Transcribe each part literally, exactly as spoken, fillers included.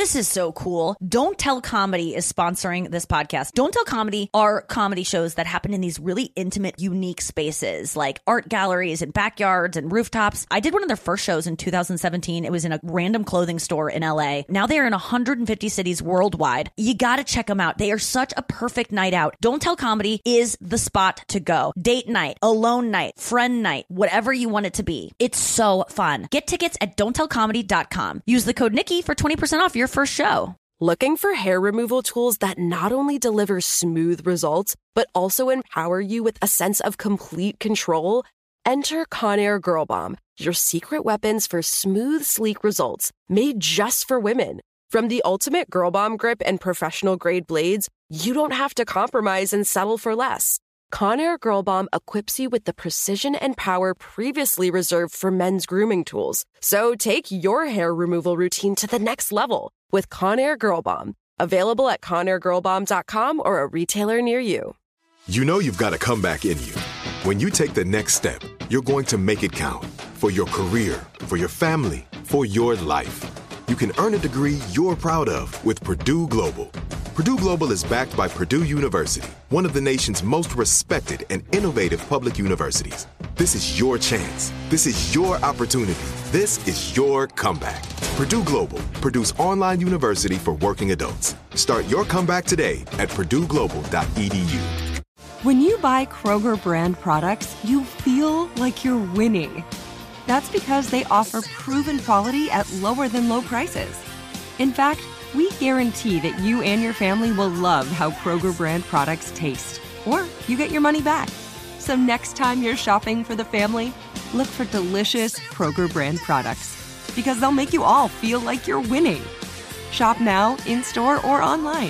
This is so cool. Don't Tell Comedy is sponsoring this podcast. Don't Tell Comedy are comedy shows that happen in these really intimate, unique spaces like art galleries and backyards and rooftops. I did one of their first shows in two thousand seventeen. It was in a random clothing store in L A. Now they are in one hundred fifty cities worldwide. You got to check them out. They are such a perfect night out. Don't Tell Comedy is the spot to go. Date night, alone night, friend night, whatever you want it to be. It's so fun. Get tickets at don't tell comedy dot com. Use the code Nikki for twenty percent off your first show. Looking for hair removal tools that not only deliver smooth results, but also empower you with a sense of complete control? Enter Conair Girl Bomb, your secret weapons for smooth, sleek results, made just for women. From the ultimate Girl Bomb grip and professional grade blades, you don't have to compromise and settle for less. Conair Girl Bomb equips you with the precision and power previously reserved for men's grooming tools. So take your hair removal routine to the next level with Conair Girl Bomb. Available at conair girl bomb dot com or a retailer near you. You know you've got a comeback in you. When you take the next step, you're going to make it count. For your career, for your family, for your life. You can earn a degree you're proud of with Purdue Global. Purdue Global is backed by Purdue University, one of the nation's most respected and innovative public universities. This is your chance. This is your opportunity. This is your comeback. Purdue Global, Purdue's online university for working adults. Start your comeback today at purdue global dot e d u. When you buy Kroger brand products, you feel like you're winning. That's because they offer proven quality at lower than low prices. In fact, we guarantee that you and your family will love how Kroger brand products taste, or you get your money back. So next time you're shopping for the family, look for delicious Kroger brand products, because they'll make you all feel like you're winning. Shop now, in-store, or online.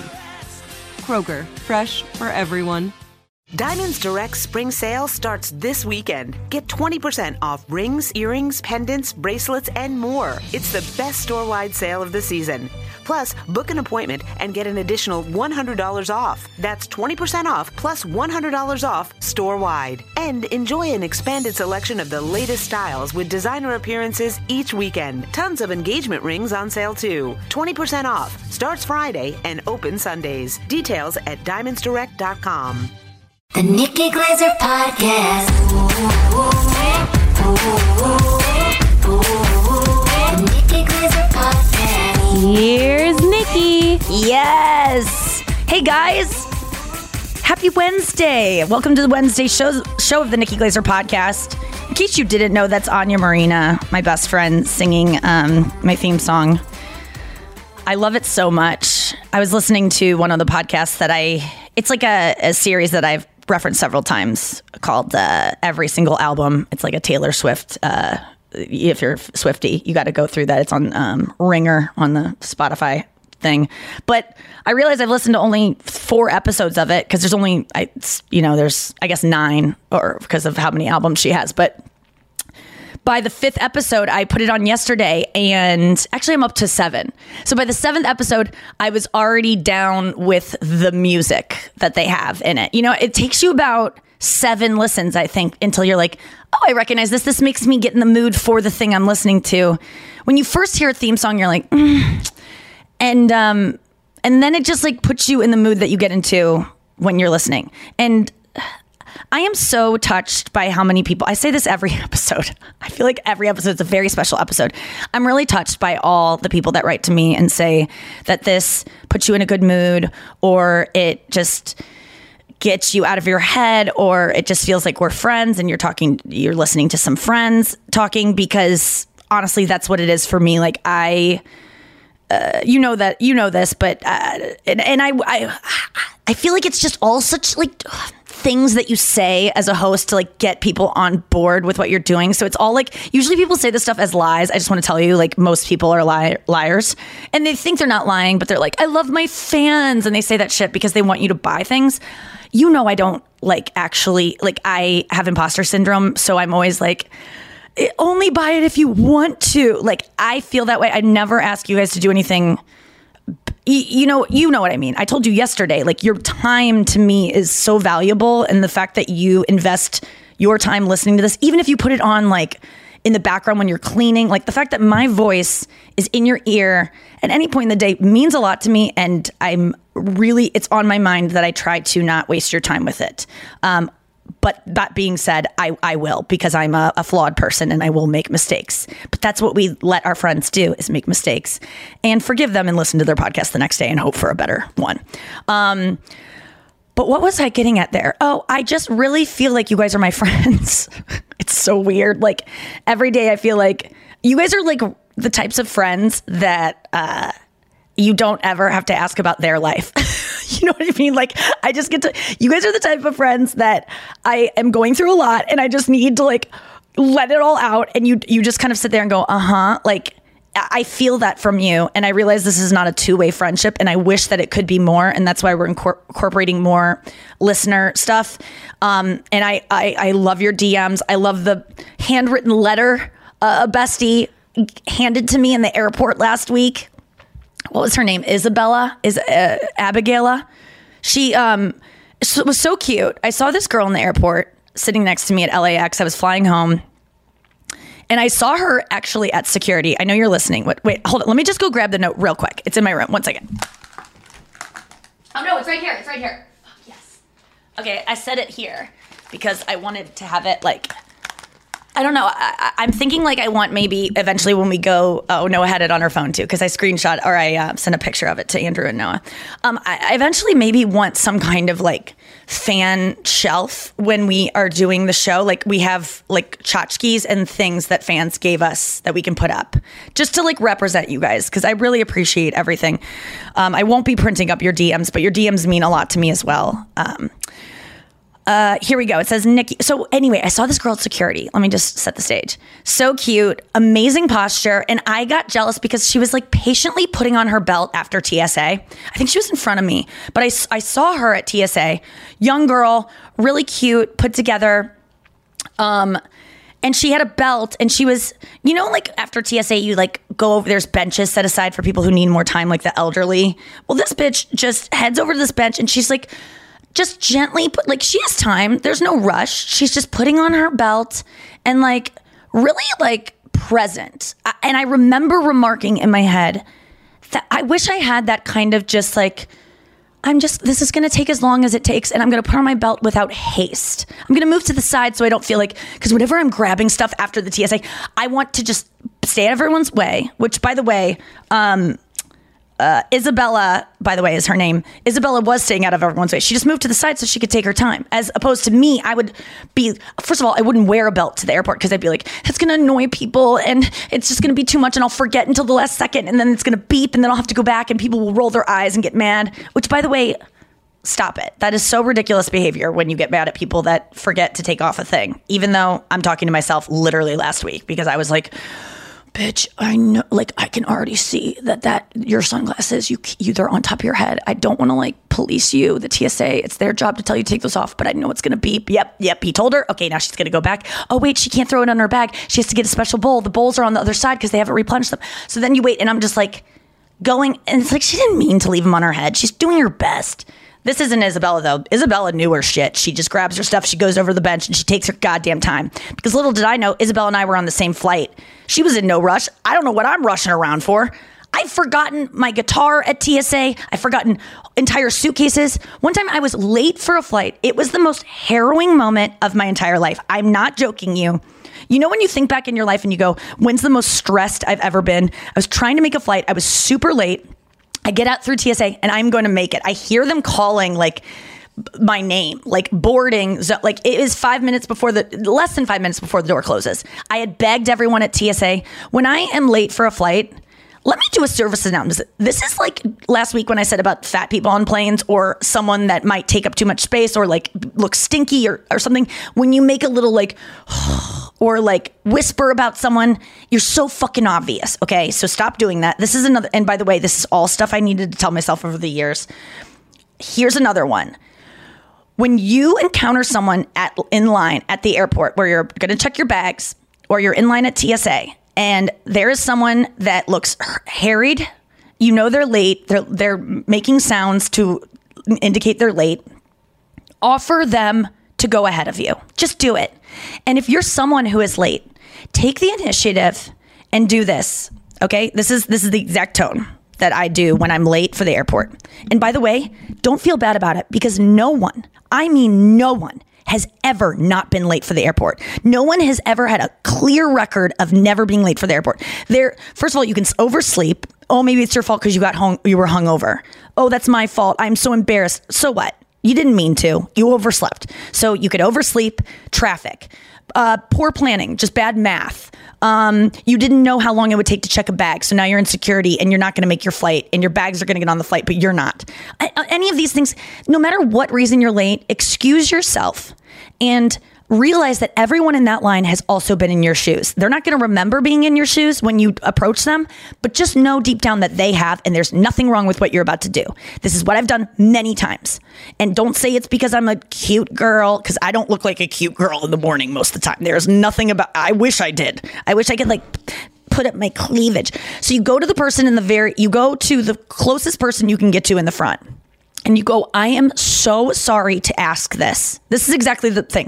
Kroger, fresh for everyone. Diamonds Direct Spring Sale starts this weekend. Get twenty percent off rings, earrings, pendants, bracelets, and more. It's the best store-wide sale of the season. Plus, book an appointment and get an additional one hundred dollars off. That's twenty percent off plus one hundred dollars off store-wide. And enjoy an expanded selection of the latest styles with designer appearances each weekend. Tons of engagement rings on sale too. twenty percent off. Starts Friday and open Sundays. Details at diamonds direct dot com. The Nikki Glazer Podcast. The Nikki Glazer Podcast. Here's Nikki. Yes. Hey guys. Happy Wednesday. Welcome to the Wednesday show, show of the Nikki Glazer Podcast. In case you didn't know, that's Anya Marina, my best friend, singing um, my theme song. I love it so much. I was listening to one of the podcasts that I, it's like a, a series that I've referenced several times called uh, Every Single Album. It's like a Taylor Swift, uh, if you're Swiftie, you got to go through that. It's on um, Ringer on the Spotify thing. But I realized I've listened to only four episodes of it because there's only, I, you know, there's, I guess, nine or because of how many albums she has. But by the fifth episode, I put it on yesterday, and actually I'm up to seven. So by the seventh episode, I was already down with the music that they have in it. You know, it takes you about seven listens, I think, until you're like, oh, I recognize this. This makes me get in the mood for the thing I'm listening to. When you first hear a theme song, you're like, mm. and um, and then it just like puts you in the mood that you get into when you're listening. And I am so touched by how many people, I say this every episode. I feel like every episode is a very special episode. I'm really touched by all the people that write to me and say that this puts you in a good mood, or it just gets you out of your head, or it just feels like we're friends and you're talking, you're listening to some friends talking, because honestly, that's what it is for me. Like I, uh, you know that, you know this, but, uh, and, and I, I, I feel like it's just all such like things that you say as a host to like get people on board with what you're doing. So it's all like, usually people say this stuff as lies. I just want to tell you, like, most people are li- liars and they think they're not lying, but they're like, I love my fans. And they say that shit because they want you to buy things. You know, I don't like actually, like I have imposter syndrome. So I'm always like, only buy it if you want to. Like, I feel that way. I never ask you guys to do anything. You know, you know what I mean. I told you yesterday, like, your time to me is so valuable. And the fact that you invest your time listening to this, even if you put it on like in the background when you're cleaning. Like the fact that my voice is in your ear at any point in the day means a lot to me. And I'm really, it's on my mind that I try to not waste your time with it. Um, But that being said, I, I will, because I'm a, a flawed person and I will make mistakes. But that's what we let our friends do, is make mistakes and forgive them and listen to their podcast the next day and hope for a better one. Um, but what was I getting at there? Oh, I just really feel like you guys are my friends. It's so weird. Like every day I feel like you guys are like the types of friends that uh, you don't ever have to ask about their life. You know what I mean? Like I just get to, you guys are the type of friends that I am going through a lot and I just need to like let it all out. And you, you just kind of sit there and go, uh-huh. Like I feel that from you. And I realize this is not a two-way friendship and I wish that it could be more. And that's why we're incor- incorporating more listener stuff. Um, and I, I, I love your D Ms. I love the handwritten letter uh, a bestie handed to me in the airport last week. What was her name? Isabella? Is uh, Abigaila? She um, was so cute. I saw this girl in the airport sitting next to me at L A X. I was flying home. And I saw her actually at security. I know you're listening. Wait, wait, hold on. Let me just go grab the note real quick. It's in my room. One second. Oh, no, it's right here. It's right here. Oh, yes. Okay, I said it here because I wanted to have it like... I don't know. I, I'm thinking like I want maybe eventually when we go. Oh, Noah had it on her phone too because I screenshot or I uh, sent a picture of it to Andrew and Noah. Um, I, I eventually maybe want some kind of like fan shelf when we are doing the show. Like we have like tchotchkes and things that fans gave us that we can put up just to like represent you guys because I really appreciate everything. Um, I won't be printing up your D Ms, but your D Ms mean a lot to me as well. Um, Uh, here we go. It says Nikki. So anyway, I saw this girl at security. Let me just set the stage. So cute, amazing posture. And I got jealous because she was like patiently putting on her belt after T S A. I think she was in front of me, but I, I saw her at T S A. Young girl, really cute, put together. Um, and she had a belt and she was, you know, like after T S A, you like go over, there's benches set aside for people who need more time, like the elderly. Well, this bitch just heads over to this bench and she's like, just gently put, like she has time. There's no rush. She's just putting on her belt and like really like present. And I remember remarking in my head that I wish I had that kind of just like, I'm just, this is going to take as long as it takes. And I'm going to put on my belt without haste. I'm going to move to the side so I don't feel like, because whenever I'm grabbing stuff after the T S A, I want to just stay out of everyone's way, which by the way, um, Uh, Isabella, by the way, is her name. Isabella was staying out of everyone's way. She just moved to the side so she could take her time. As opposed to me, I would be, first of all, I wouldn't wear a belt to the airport because I'd be like, that's going to annoy people and it's just going to be too much and I'll forget until the last second and then it's going to beep and then I'll have to go back and people will roll their eyes and get mad. Which, by the way, stop it. That is so ridiculous behavior when you get mad at people that forget to take off a thing. Even though I'm talking to myself literally last week because I was like, bitch, I know, like, I can already see that, that your sunglasses, you, you, they're on top of your head. I don't want to like police you, the T S A. It's their job to tell you to take those off, but I know it's going to beep. Yep. Yep. He told her. Okay. Now she's going to go back. Oh, wait, she can't throw it on her bag. She has to get a special bowl. The bowls are on the other side because they haven't replenished them. So then you wait and I'm just like going and it's like, she didn't mean to leave them on her head. She's doing her best. This isn't Isabella, though. Isabella knew her shit. She just grabs her stuff. She goes over the bench and she takes her goddamn time. Because little did I know, Isabella and I were on the same flight. She was in no rush. I don't know what I'm rushing around for. I've forgotten my guitar at T S A. I've forgotten entire suitcases. One time I was late for a flight. It was the most harrowing moment of my entire life. I'm not joking you. You know when you think back in your life and you go, when's the most stressed I've ever been? I was trying to make a flight. I was super late. I get out through T S A and I'm going to make it. I hear them calling like my name, like boarding. Like it is five minutes before the, less than five minutes before the door closes. I had begged everyone at T S A, when I am late for a flight, let me do a service announcement. This is like last week when I said about fat people on planes or someone that might take up too much space or like look stinky or, or something. When you make a little like, or like whisper about someone, you're so fucking obvious. Okay. So stop doing that. This is another, and by the way, this is all stuff I needed to tell myself over the years. Here's another one. When you encounter someone at in line at the airport where you're going to check your bags or you're in line at T S A and there is someone that looks harried, you know, they're late. They're, they're making sounds to indicate they're late. Offer them to go ahead of you. Just do it. And if you're someone who is late, take the initiative and do this. Okay, this is this is the exact tone that I do when I'm late for the airport. And by the way, don't feel bad about it, because no one, I mean no one, has ever not been late for the airport. No one has ever had a clear record of never being late for the airport. There, first of all, you can oversleep. Oh, maybe it's your fault because you got hung, you were hungover. Oh, that's my fault. I'm so embarrassed. So what? You didn't mean to. You overslept. So you could oversleep. Traffic. Uh, poor planning, just bad math. Um, you didn't know how long it would take to check a bag. So now you're in security and you're not going to make your flight, and your bags are going to get on the flight, but you're not. I, any of these things, no matter what reason you're late, excuse yourself and realize that everyone in that line has also been in your shoes. They're not going to remember being in your shoes when you approach them, but just know deep down that they have, and there's nothing wrong with what you're about to do. This is what I've done many times. And don't say it's because I'm a cute girl, because I don't look like a cute girl in the morning most of the time. There's nothing about, I wish I did. I wish I could like put up my cleavage. So you go to the person in the very, you go to the closest person you can get to in the front. And you go, I am so sorry to ask this. This is exactly the thing.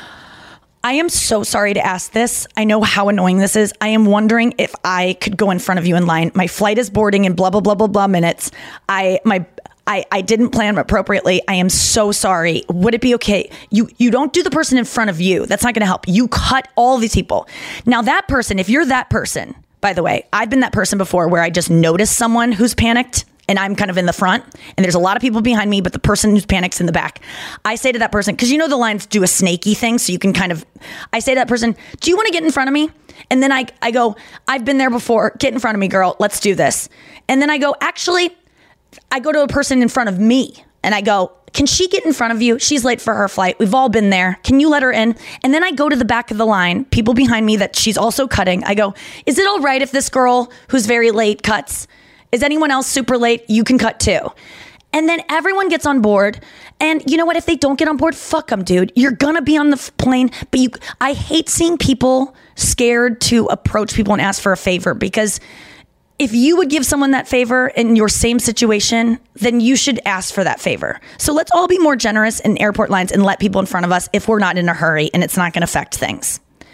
I am so sorry to ask this. I know how annoying this is. I am wondering if I could go in front of you in line. My flight is boarding in blah, blah, blah, blah, blah minutes. I, my, I, I didn't plan appropriately. I am so sorry. Would it be okay? You, you don't do the person in front of you. That's not going to help. You cut all these people. Now that person, if you're that person, by the way, I've been that person before where I just notice someone who's panicked and I'm kind of in the front and there's a lot of people behind me, but the person who's panics in the back. I say to that person, because you know the lines do a snaky thing, so you can kind of, I say to that person, do you want to get in front of me? And then I, I go, I've been there before. Get in front of me, girl. Let's do this. And then I go, actually, I go to a person in front of me and I go, can she get in front of you? She's late for her flight. We've all been there. Can you let her in? And then I go to the back of the line, people behind me that she's also cutting. I go, is it all right if this girl who's very late cuts? Is anyone else super late? You can cut too. And then everyone gets on board. And you know what? If they don't get on board, fuck them, dude. You're going to be on the f- plane. But you, I hate seeing people scared to approach people and ask for a favor, because if you would give someone that favor in your same situation, then you should ask for that favor. So let's all be more generous in airport lines and let people in front of us if we're not in a hurry and it's not going to affect things.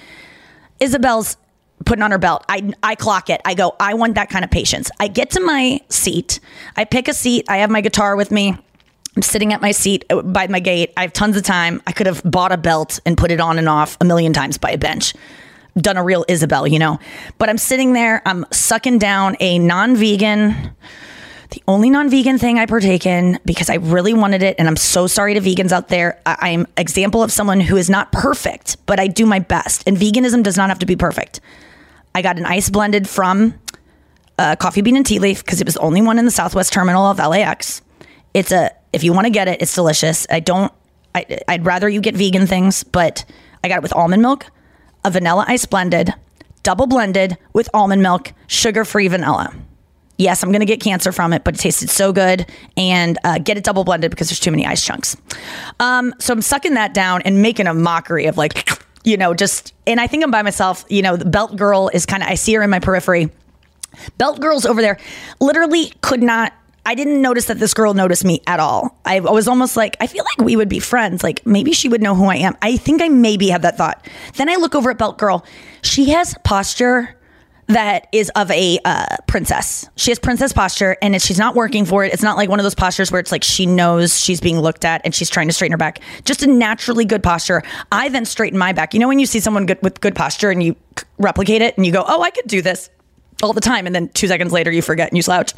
Isabel's putting on her belt. I, I clock it. I go, I want that kind of patience. I get to my seat. I pick a seat. I have my guitar with me. I'm sitting at my seat by my gate. I have tons of time. I could have bought a belt and put it on and off a million times by a bench. Done a real Isabel, you know. But I'm sitting there. I'm sucking down a non-vegan, the only non-vegan thing I partake in, because I really wanted it. And I'm so sorry to vegans out there. I- I'm an example of someone who is not perfect, but I do my best. And veganism does not have to be perfect. I got an ice blended from uh, Coffee Bean and Tea Leaf because it was the only one in the Southwest Terminal of L A X. It's a, if you want to get it, it's delicious. I don't, I, I'd rather you get vegan things, but I got it with almond milk, a vanilla ice blended, double blended with almond milk, sugar-free vanilla. Yes, I'm going to get cancer from it, but it tasted so good. And uh, get it double blended because there's too many ice chunks. Um, so I'm sucking that down and making a mockery of like, you know, just, and I think I'm by myself. You know, the belt girl is kind of, I see her in my periphery. Belt girl's over there literally could not, I didn't notice that this girl noticed me at all. I was almost like, I feel like we would be friends. Like maybe she would know who I am. I think I maybe have that thought. Then I look over at belt girl. She has posture that is of a uh, princess. She has princess posture, and it, she's not working for it. It's not like one of those postures where it's like she knows she's being looked at and she's trying to straighten her back. Just a naturally good posture. I then straighten my back. You know when you see someone good with good posture and you replicate it and you go, oh, I could do this all the time. And then two seconds later you forget and you slouch.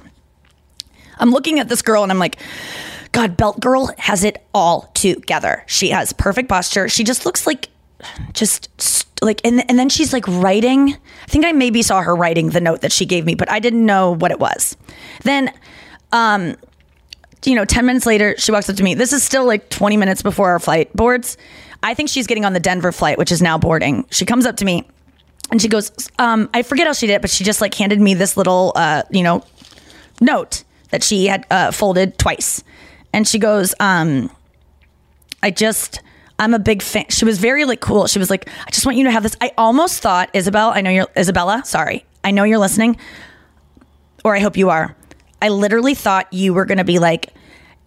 I'm looking at this girl and I'm like, God, belt girl has it all together. She has perfect posture. She just looks like just like, and, and then she's like writing. I think I maybe saw her writing the note that she gave me, but I didn't know what it was. Then, um, you know, ten minutes later, she walks up to me. This is still like twenty minutes before our flight boards. I think she's getting on the Denver flight, which is now boarding. She comes up to me and she goes, um, I forget how she did it, but she just like handed me this little, uh, you know, note that she had uh, folded twice. And she goes, um, I just... I'm a big fan. She was very like cool. She was like, I just want you to have this. I almost thought, Isabel, I know you're, Isabella, sorry. I know you're listening, or I hope you are. I literally thought you were going to be like,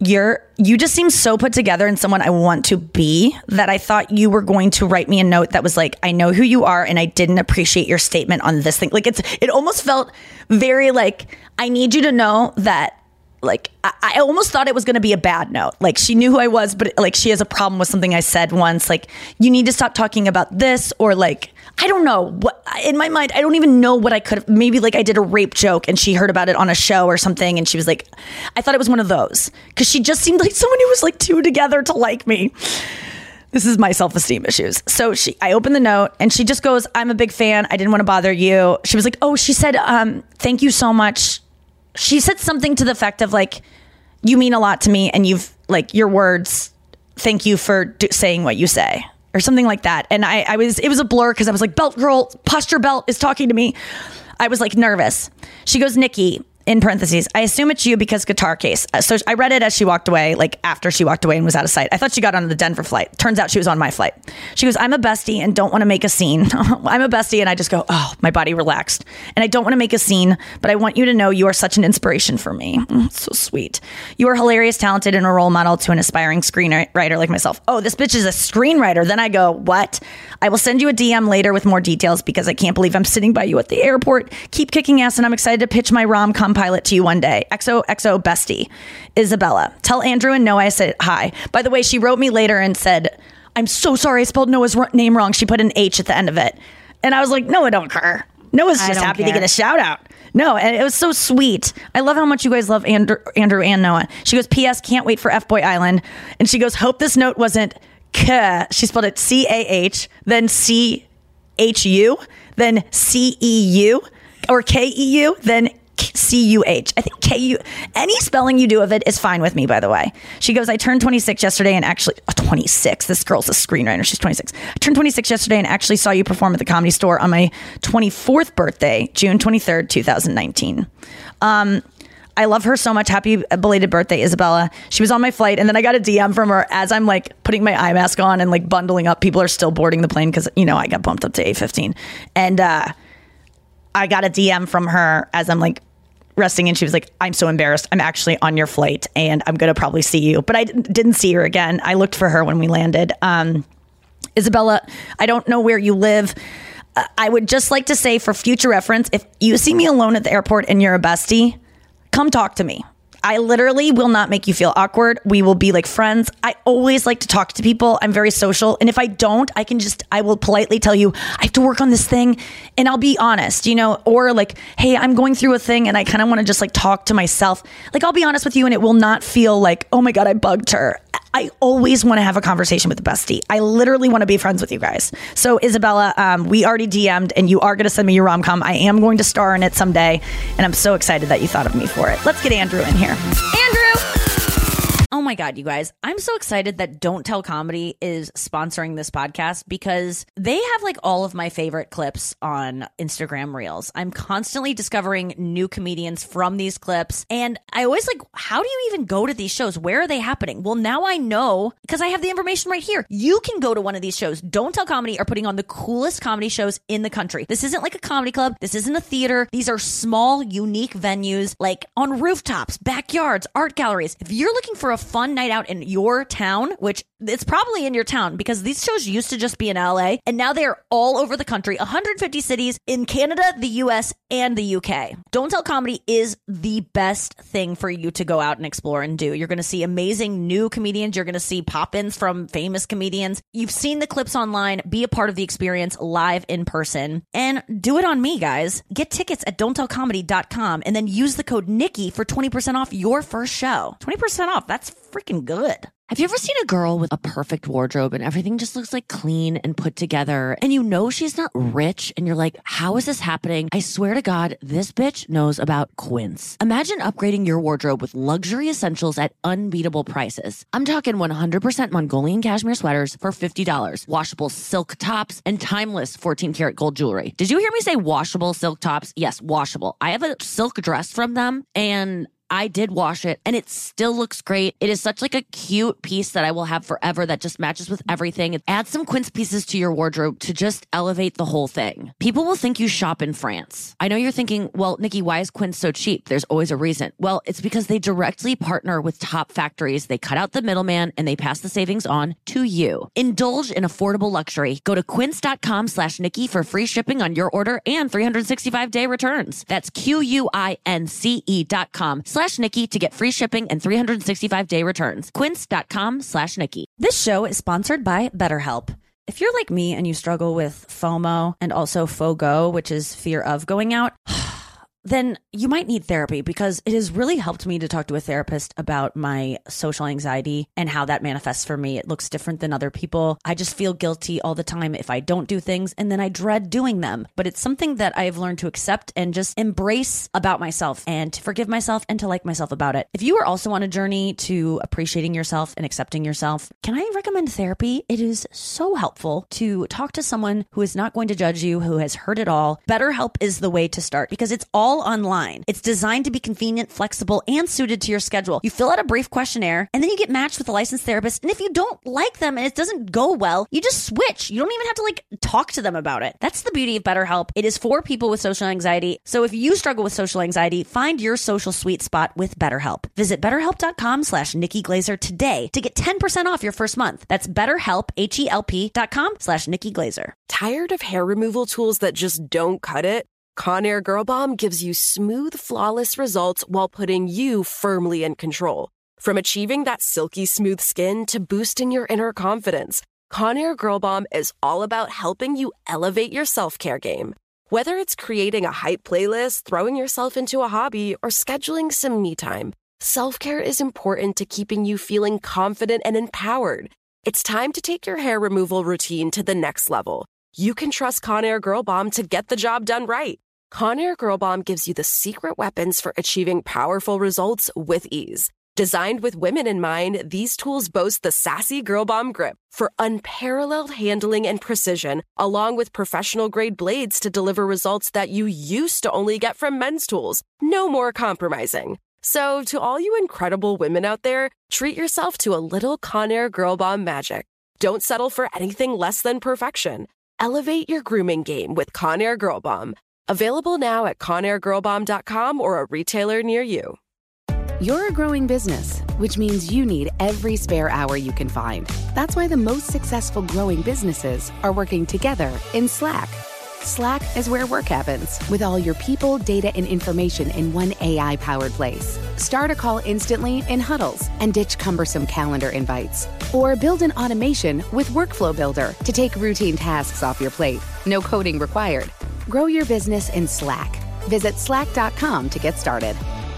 you're, you just seem so put together and someone I want to be that I thought you were going to write me a note that was like, I know who you are and I didn't appreciate your statement on this thing. Like it's, it almost felt very like, I need you to know that like, I, I almost thought it was going to be a bad note. Like she knew who I was, but like she has a problem with something I said once. Like you need to stop talking about this, or like, I don't know what in my mind, I don't even know what I could have, maybe like I did a rape joke and she heard about it on a show or something. And she was like, I thought it was one of those because she just seemed like someone who was like too together to like me. This is my self-esteem issues. So she, I opened the note and she just goes, I'm a big fan. I didn't want to bother you. She was like, oh, she said, um, thank you so much. She said something to the effect of like, you mean a lot to me and you've like your words. Thank you for do- saying what you say or something like that. And I, I was, it was a blur because I was like, belt girl, posture belt is talking to me. I was like nervous. She goes, Nikki, in parentheses, I assume it's you because guitar case. Uh, so I read it as she walked away, like after she walked away and was out of sight. I thought she got on the Denver flight. Turns out she was on my flight. She goes, I'm a bestie and don't want to make a scene. I'm a bestie. And I just go, oh, my body relaxed. And I don't want to make a scene, but I want you to know you are such an inspiration for me. Mm, so sweet. You are hilarious, talented, and a role model to an aspiring screenwriter like myself. Oh, this bitch is a screenwriter. Then I go, what? I will send you a D M later with more details because I can't believe I'm sitting by you at the airport. Keep kicking ass and I'm excited to pitch my rom-com pilot to you one day. X O X O bestie, Isabella. Tell Andrew and Noah I said hi. By the way, she wrote me later and said, I'm so sorry I spelled Noah's r- name wrong. She put an H at the end of it. And I was like, Noah, don't care. Noah's just happy care. to get a shout out. No, and it was so sweet. I love how much you guys love Andrew, Andrew and Noah. She goes, P S can't wait for F-Boy Island. And she goes, hope this note wasn't K. She spelled it C A H, then C H U, then C E U, or K E U, then C U H. I think K U. Any spelling you do of it is fine with me, by the way. She goes, I turned twenty-six yesterday and actually, oh, twenty-six. This girl's a screenwriter. She's twenty-six. I turned twenty-six yesterday and actually saw you perform at the Comedy Store on my twenty-fourth birthday, June twenty-third, twenty nineteen. Um, I love her so much. Happy belated birthday, Isabella. She was on my flight and then I got a D M from her as I'm like putting my eye mask on and like bundling up. People are still boarding the plane because, you know, I got bumped up to A fifteen. And uh, I got a D M from her as I'm like resting and she was like, I'm so embarrassed. I'm actually on your flight and I'm going to probably see you. But I d- didn't see her again. I looked for her when we landed. Um, Isabella, I don't know where you live. Uh, I would just like to say for future reference, if you see me alone at the airport and you're a bestie, come talk to me. I literally will not make you feel awkward. We will be like friends. I always like to talk to people. I'm very social. And if I don't, I can just, I will politely tell you, I have to work on this thing. And I'll be honest, you know, or like, hey, I'm going through a thing and I kind of want to just like talk to myself. Like, I'll be honest with you and it will not feel like, oh my God, I bugged her. I always want to have a conversation with a bestie. I literally want to be friends with you guys. So Isabella, um, we already D M'd and you are going to send me your rom-com. I am going to star in it someday. And I'm so excited that you thought of me for it. Let's get Andrew in here. Andrew! Oh my God, you guys. I'm so excited that Don't Tell Comedy is sponsoring this podcast because they have like all of my favorite clips on Instagram Reels. I'm constantly discovering new comedians from these clips. And I always like, how do you even go to these shows? Where are they happening? Well, now I know because I have the information right here. You can go to one of these shows. Don't Tell Comedy are putting on the coolest comedy shows in the country. This isn't like a comedy club. This isn't a theater. These are small, unique venues like on rooftops, backyards, art galleries. If you're looking for a fun night out in your town, which it's probably in your town because these shows used to just be in L A and now they're all over the country, one hundred fifty cities in Canada, the U S, and the U K. Don't Tell Comedy is the best thing for you to go out and explore and do. You're going to see amazing new comedians. You're going to see pop-ins from famous comedians. You've seen the clips online. Be a part of the experience live in person and do it on me, guys. Get tickets at don't tell comedy dot com and then use the code Nikki for twenty percent off your first show. twenty percent off. That's freaking good. Have you ever seen a girl with a perfect wardrobe and everything just looks like clean and put together and you know she's not rich and you're like, how is this happening? I swear to God, this bitch knows about Quince. Imagine upgrading your wardrobe with luxury essentials at unbeatable prices. I'm talking one hundred percent Mongolian cashmere sweaters for fifty dollars, washable silk tops, and timeless fourteen karat gold jewelry. Did you hear me say washable silk tops? Yes, washable. I have a silk dress from them and I did wash it and it still looks great. It is such like a cute piece that I will have forever that just matches with everything. Add some Quince pieces to your wardrobe to just elevate the whole thing. People will think you shop in France. I know you're thinking, well, Nikki, why is Quince so cheap? There's always a reason. Well, it's because they directly partner with top factories. They cut out the middleman and they pass the savings on to you. Indulge in affordable luxury. Go to quince.com slash Nikki for free shipping on your order and three sixty-five day returns. That's Q-U-I-N-C-E dot com slash Nikki to get free shipping and three sixty-five day returns. Quince.com slash Nikki. This show is sponsored by BetterHelp. If you're like me and you struggle with FOMO and also FOGO, which is fear of going out, then you might need therapy, because it has really helped me to talk to a therapist about my social anxiety and how that manifests for me. It looks different than other people. I just feel guilty all the time if I don't do things, and then I dread doing them. But it's something that I've learned to accept and just embrace about myself, and to forgive myself and to like myself about it. If you are also on a journey to appreciating yourself and accepting yourself, can I recommend therapy? It is so helpful to talk to someone who is not going to judge you, who has heard it all. BetterHelp is the way to start, because it's all online. It's designed to be convenient, flexible, and suited to your schedule. You fill out a brief questionnaire, and then you get matched with a licensed therapist. And if you don't like them and it doesn't go well, you just switch. You don't even have to like talk to them about it. That's the beauty of BetterHelp. It is for people with social anxiety. So if you struggle with social anxiety, find your social sweet spot with BetterHelp. Visit betterhelp.com slash Nikki Glazer today to get ten percent off your first month. That's BetterHelp, H-E-L-P dot com slash Nikki Glazer. Tired of hair removal tools that just don't cut it? Conair Girl Bomb gives you smooth, flawless results while putting you firmly in control. From achieving that silky smooth skin to boosting your inner confidence, Conair Girl Bomb is all about helping you elevate your self-care game. Whether it's creating a hype playlist, throwing yourself into a hobby, or scheduling some me time, self-care is important to keeping you feeling confident and empowered. It's time to take your hair removal routine to the next level. You can trust Conair Girl Bomb to get the job done right. Conair Girl Bomb gives you the secret weapons for achieving powerful results with ease. Designed with women in mind, these tools boast the sassy Girl Bomb grip for unparalleled handling and precision, along with professional-grade blades to deliver results that you used to only get from men's tools. No more compromising. So, to all you incredible women out there, treat yourself to a little Conair Girl Bomb magic. Don't settle for anything less than perfection. Elevate your grooming game with Conair Girl Bomb. Available now at conair girl bomb dot com or a retailer near you. You're a growing business, which means you need every spare hour you can find. That's why the most successful growing businesses are working together in Slack. Slack is where work happens, with all your people, data, and information in one A I-powered place. Start a call instantly in huddles and ditch cumbersome calendar invites. Or build an automation with Workflow Builder to take routine tasks off your plate. No coding required. Grow your business in Slack. Visit slack dot com to get started.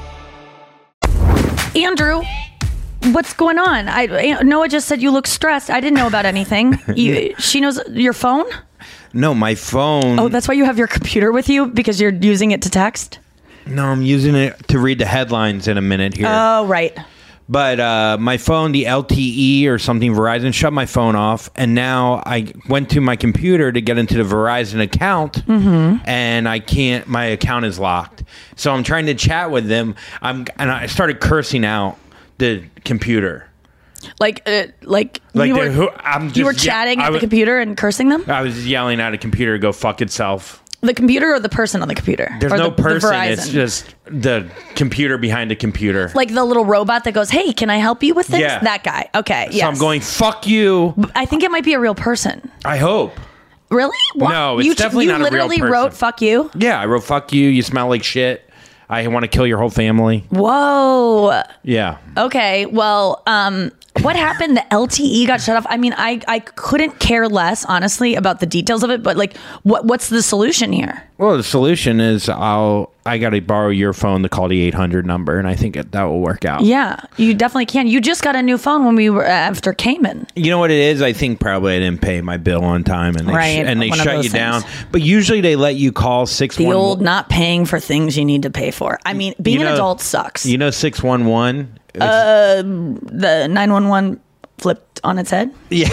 Andrew, what's going on? I Noah just said you look stressed. I didn't know about anything. You, she knows your phone? No, my phone. Oh, that's why you have your computer with you? Because you're using it to text? No, I'm using it to read the headlines in a minute here. Oh, right. But uh, my phone, the L T E or something, Verizon, shut my phone off. And now I went to my computer to get into the Verizon account. Mm-hmm. And I can't, my account is locked. So I'm trying to chat with them. I'm, and I started cursing out the computer. Like, uh, like, like you, were, who, I'm just, you were chatting yeah, at was, the computer and cursing them? I was yelling at a computer to go fuck itself. The computer or the person on the computer? There's or no the, person. The it's just the computer behind a computer. Like the little robot that goes, hey, can I help you with this? Yeah. That guy. Okay. So yes. I'm going, fuck you. I think it might be a real person. I hope. Really? What? No, it's you, definitely you not a real person. You literally wrote fuck you? Yeah, I wrote fuck you. You smell like shit. I want to kill your whole family. Whoa. Yeah. Okay. Well, um, what happened? The L T E got shut off. I mean, I, I couldn't care less, honestly, about the details of it. But like, what what's the solution here? Well, the solution is I'll I got to borrow your phone to call the eight hundred number, and I think it, that will work out. Yeah, you definitely can. You just got a new phone when we were after Cayman. You know what it is? I think probably I didn't pay my bill on time, and they right. sh- and they One shut you things. down. But usually they let you call six one one. The old not paying for things you need to pay for. I mean, being you know, an adult sucks. You know, six one one. Uh, the nine one one flipped on its head. Yeah.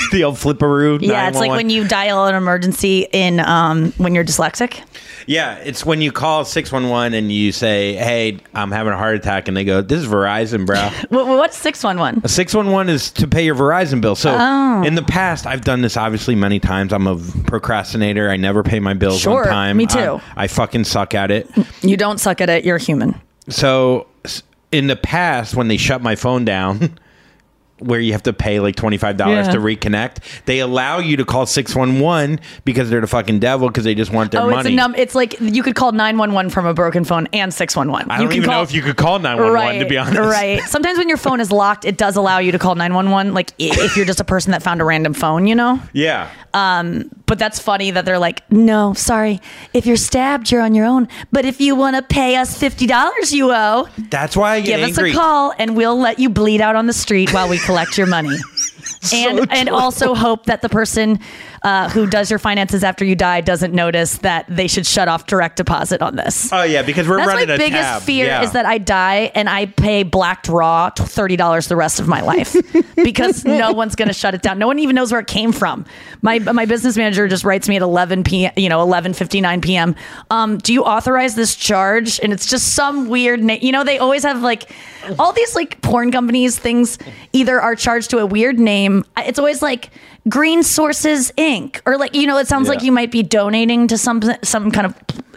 the old flipperoo. Yeah, it's like when you dial an emergency in um, when you're dyslexic. Yeah, it's when you call six one one and you say, hey, I'm having a heart attack. And they go, this is Verizon, bro. What's six one one? six one one is to pay your Verizon bill. So Oh. in the past, I've done this obviously many times. I'm a procrastinator. I never pay my bills Sure, on time. me too. I, I fucking suck at it. You don't suck at it. You're human. So s- in the past, when they shut my phone down, where you have to pay like twenty-five dollars Yeah. to reconnect, they allow you to call six one one because they're the fucking devil because they just want their Oh, money. it's a num. It's like you could call nine one one from a broken phone and six one one. I don't you can even call, know if you could call nine one one, right, to be honest. Right. Sometimes when your phone is locked, it does allow you to call nine one one. Like i- if you're just a person that found a random phone, you know. Yeah. Um, but that's funny that they're like, no, sorry. If you're stabbed, you're on your own. But if you want to pay us fifty dollars, you owe. That's why I get Give angry. us a call, and we'll let you bleed out on the street while we collect your money. and and true. also hope that the person uh, who does your finances after you die doesn't notice that they should shut off direct deposit on this. Oh, yeah, because we're That's running my a biggest tab. fear Yeah. is that I die and I pay Blacked Raw thirty dollars the rest of my life because no one's going to shut it down. No one even knows where it came from. My my business manager just writes me at eleven p.m., you know, eleven fifty-nine p.m. Um, do you authorize this charge? And it's just some weird name. You know, they always have like all these like porn companies things either are charged to a weird name. It's always like Green Sources Incorporated or like, you know, it sounds Yeah. like you might be donating to some some kind of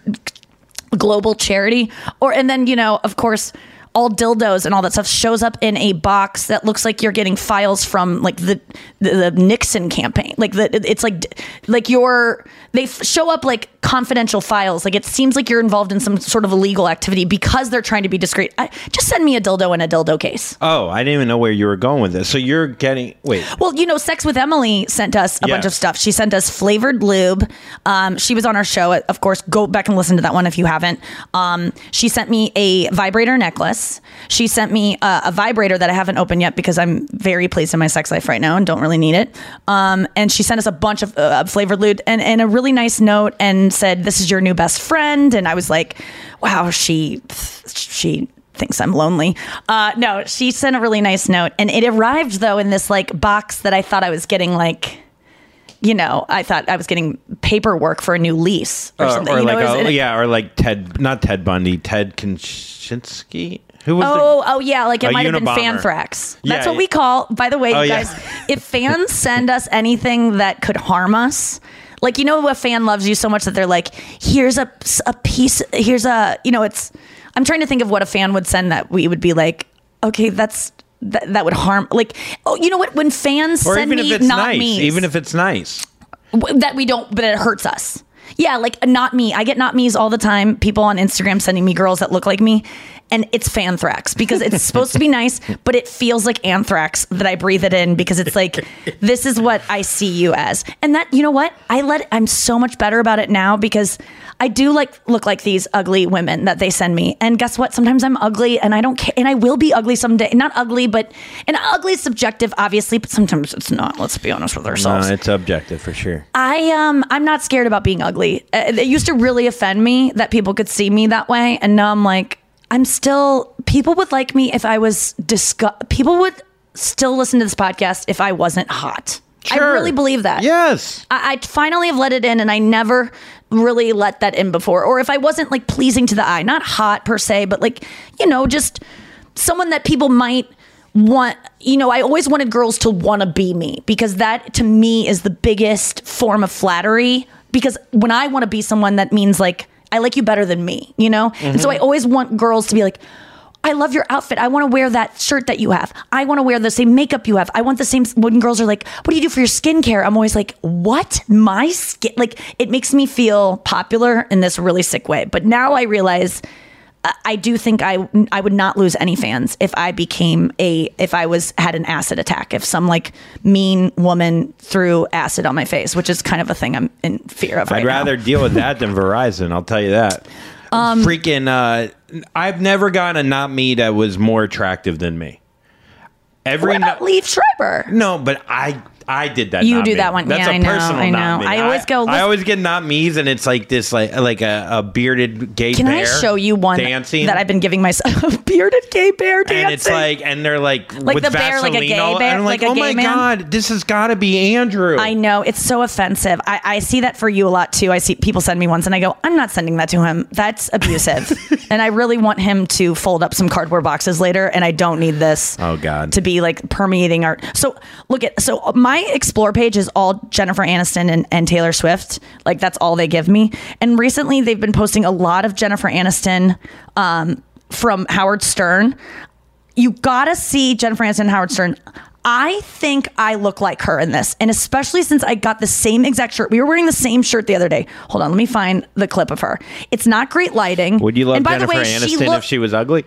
global charity, or and then, you know, of course, all dildos and all that stuff shows up in a box that looks like you're getting files from like the the, the Nixon campaign. Like the it's like like your they f- show up like confidential files. Like it seems like you're involved in some sort of illegal activity because they're trying to be discreet. I, just send me a dildo in a dildo case. Oh, I didn't even know where you were going with this. So you're getting wait. Well, you know, Sex with Emily sent us a Yeah. bunch of stuff. She sent us flavored lube. Um, she was on our show. Of course, go back and listen to that one if you haven't. Um, she sent me a vibrator necklace. She sent me uh, a vibrator that I haven't opened yet because I'm very pleased in my sex life right now and don't really need it. Um, and she sent us a bunch of uh, flavored lube and, and a really nice note and said, "This is your new best friend." And I was like, wow, she she thinks I'm lonely. Uh, no, she sent a really nice note, and it arrived though in this like box that I thought I was getting like, you know, I thought I was getting paperwork for a new lease or Uh, something. or you know, like it was- oh, it- yeah, or like Ted, not Ted Bundy, Ted Kaczynski. Who was Oh, oh yeah, like it A might have been Unabomber. fanthrax. Yeah, That's what yeah. we call. By the way, Oh, yeah. guys, if fans send us anything that could harm us, like you know, a fan loves you so much that they're like, "Here's a a piece. Here's a you know." It's. I'm trying to think of what a fan would send that we would be like, okay, that's that, that would harm. Like, oh, you know what? When fans the, or send even me if it's not nice, me's, even if it's nice. w- that we don't, but it hurts us. Yeah, like not me. I get not me's all the time. People on Instagram sending me girls that look like me, and it's fanthrax because it's supposed to be nice, but it feels like anthrax that I breathe it in because it's like this is what I see you as. And that, you know what? I let I'm so much better about it now because I do like look like these ugly women that they send me. And guess what? Sometimes I'm ugly and I don't care, and I will be ugly someday. Not ugly, but and ugly is subjective, obviously, but sometimes it's not. Let's be honest with ourselves. No, it's objective for sure. I um I'm not scared about being ugly. Uh, It used to really offend me that people could see me that way, and now I'm like, I'm still. People would like me if I was disgust. People would still listen to this podcast if I wasn't hot. I Sure. really believe that. Yes. I, I finally have let it in, and I never really let that in before. Or if I wasn't like pleasing to the eye, not hot per se, but like, you know, just someone that people might want. You know, I always wanted girls to want to be me because that to me is the biggest form of flattery. Because when I want to be someone, that means like, I like you better than me, you know? And so I always want girls to be like, I love your outfit. I want to wear that shirt that you have. I want to wear the same makeup you have. I want the same. When girls are like, what do you do for your skincare? I'm always like, what? My skin? Like, it makes me feel popular in this really sick way. But now I realize uh, I do think I I would not lose any fans if I became a, if I was, had an acid attack. If some like mean woman threw acid on my face, which is kind of a thing I'm in fear of right I'd rather now. deal with that than Verizon. I'll tell you that. Um, Freaking, uh, I've never gotten a not me that was more attractive than me. Every What about no- Leaf Schreiber? no, but I I did that. You not do me. that one. That's Yeah, a I know, personal I not know. me. I always go, I listen- always get not me's, and it's like this, like like a, a bearded gay Can bear. I show you one dancing that I've been giving myself? A bearded gay bear dancing. And it's like, and they're like, Like with the bear, like a Vaseline gay all- bear- and I'm like, like a oh gay my man? god, this has got to be Andrew. I know, it's so offensive. I, I see that for you a lot too. I see people send me ones and I go, I'm not sending that to him. That's abusive. And I really want him to fold up some cardboard boxes later, and I don't need this Oh god. to be like permeating art. So look at, so my explore page is all Jennifer Aniston and, and Taylor Swift. Like that's all they give me. And recently they've been posting a lot of Jennifer Aniston um, from Howard Stern. You gotta see Jennifer Aniston and Howard Stern. I think I look like her in this. And especially since I got the same exact shirt. We were wearing the same shirt the other day. Hold on, let me find the clip of her. It's not great lighting. Would you love and by Jennifer the way, Aniston she look- if she was ugly?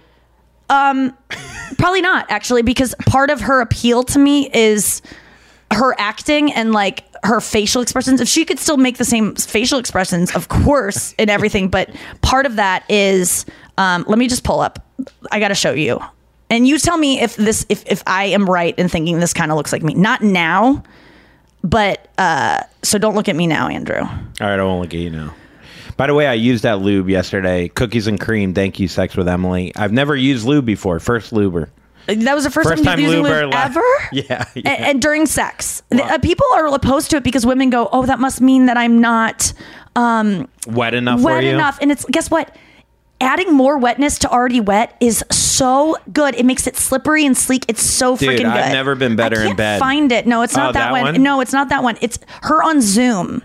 Probably not, actually, because part of her appeal to me is her acting and like her facial expressions. If she could still make the same facial expressions, of course, and everything, but part of that is, um, let me just pull up. I got to show you. And you tell me if this, if, if I am right in thinking this kind of looks like me. Not now, but uh, so don't look at me now, Andrew. All right, I won't look at you now. By the way, I used that lube yesterday. Cookies and cream. Thank you, Sex with Emily. I've never used lube before. First luber. That was the first, First time, time you've used luber lube la- ever? Yeah, A- yeah. And, during sex. The- uh, people are opposed to it because women go, oh, that must mean that I'm not um, Wet enough wet for you? enough. And it's, guess what? Adding more wetness to already wet is so good. It makes it slippery and sleek. It's so Dude, freaking good. I've never been better I in can't bed. find it. No, it's not Oh, that, that one. one? No, it's not that one. It's her on Zoom.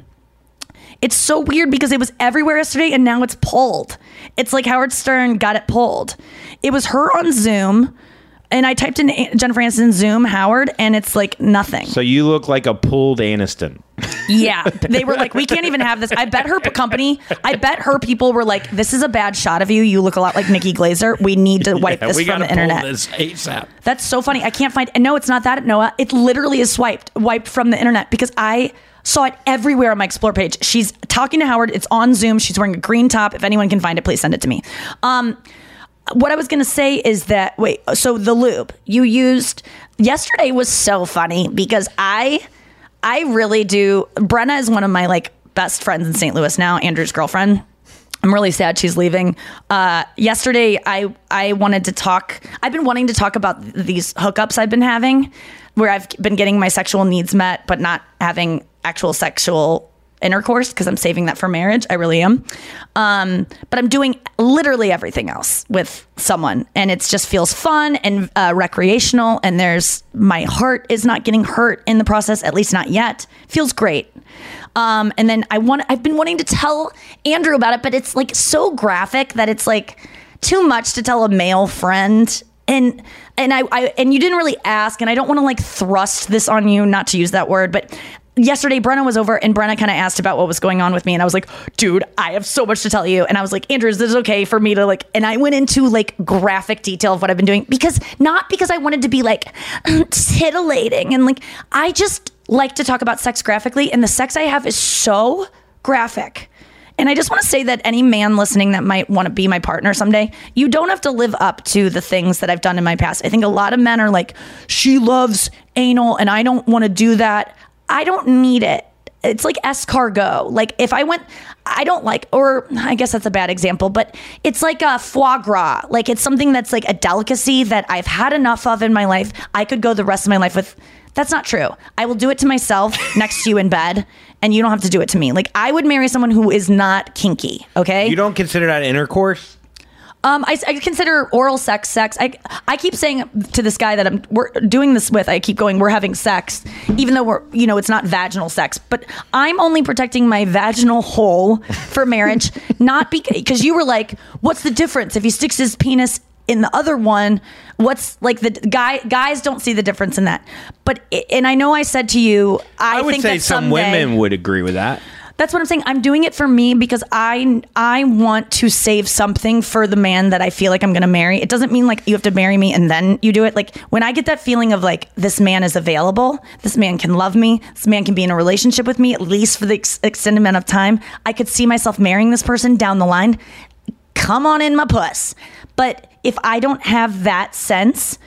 It's so weird because it was everywhere yesterday and now it's pulled. It's like Howard Stern got it pulled. It was her on Zoom, and I typed in Jennifer Aniston Zoom Howard, and it's like nothing. So you look like a pulled Aniston. Yeah, they were like, we can't even have this. I bet her company, I bet her people were like, this is a bad shot of you. You look a lot like Nikki Glaser. We need to wipe Yeah, this we from gotta the internet. pull this ASAP. That's so funny. I can't find. And no, it's not that, Noah. It literally is swiped, wiped from the internet because I saw it everywhere on my Explore page. She's talking to Howard. It's on Zoom. She's wearing a green top. If anyone can find it, please send it to me. Um, what I was going to say is that, wait, so the lube you used yesterday was so funny because I, I really do. Brenna is one of my like best friends in Saint Louis now, Andrew's girlfriend. I'm really sad she's leaving. Uh, yesterday, I I wanted to talk. I've been wanting to talk about these hookups I've been having, where I've been getting my sexual needs met, but not having actual sexual intercourse because I'm saving that for marriage. I really am. Um, but I'm doing literally everything else with someone, and it just feels fun and uh, recreational. And there's my heart is not getting hurt in the process, at least not yet. Feels great. Um, and then I want, I've been wanting to tell Andrew about it, but it's like so graphic that it's like too much to tell a male friend. And, and I, I, and you didn't really ask, and I don't want to like thrust this on you, not to use that word, but yesterday Brenna was over and Brenna kind of asked about what was going on with me. And I was like, dude, I have so much to tell you. And I was like, Andrew, is this okay for me to like, and I went into like graphic detail of what I've been doing because not because I wanted to be like titillating and like, I just like to talk about sex graphically, and the sex I have is so graphic. And I just want to say that any man listening that might want to be my partner someday, you don't have to live up to the things that I've done in my past. I think a lot of men are like, she loves anal and I don't want to do that. I don't need it. It's like escargot. Like if I went, I don't like, or I guess that's a bad example, but it's like a foie gras. Like it's something that's like a delicacy that I've had enough of in my life. I could go the rest of my life with. That's not true. I will do it to myself next to you in bed, and you don't have to do it to me. Like I would marry someone who is not kinky. Okay. You don't consider that intercourse? Um, I, I consider oral sex sex. I I keep saying to this guy that I'm we're doing this with. I keep going. We're having sex, even though we're you know it's not vaginal sex. But I'm only protecting my vaginal hole for marriage, not because you were like, what's the difference if he sticks his penis in the other one? What's like the guy guys don't see the difference in that. But and I know I said to you, I, I would think say that some someday, women would agree with that. That's what I'm saying. I'm doing it for me because I I want to save something for the man that I feel like I'm going to marry. It doesn't mean like you have to marry me and then you do it. Like when I get that feeling of like this man is available, this man can love me, this man can be in a relationship with me at least for the ex- extended amount of time. I could see myself marrying this person down the line. Come on in my puss. But if I don't have that sense,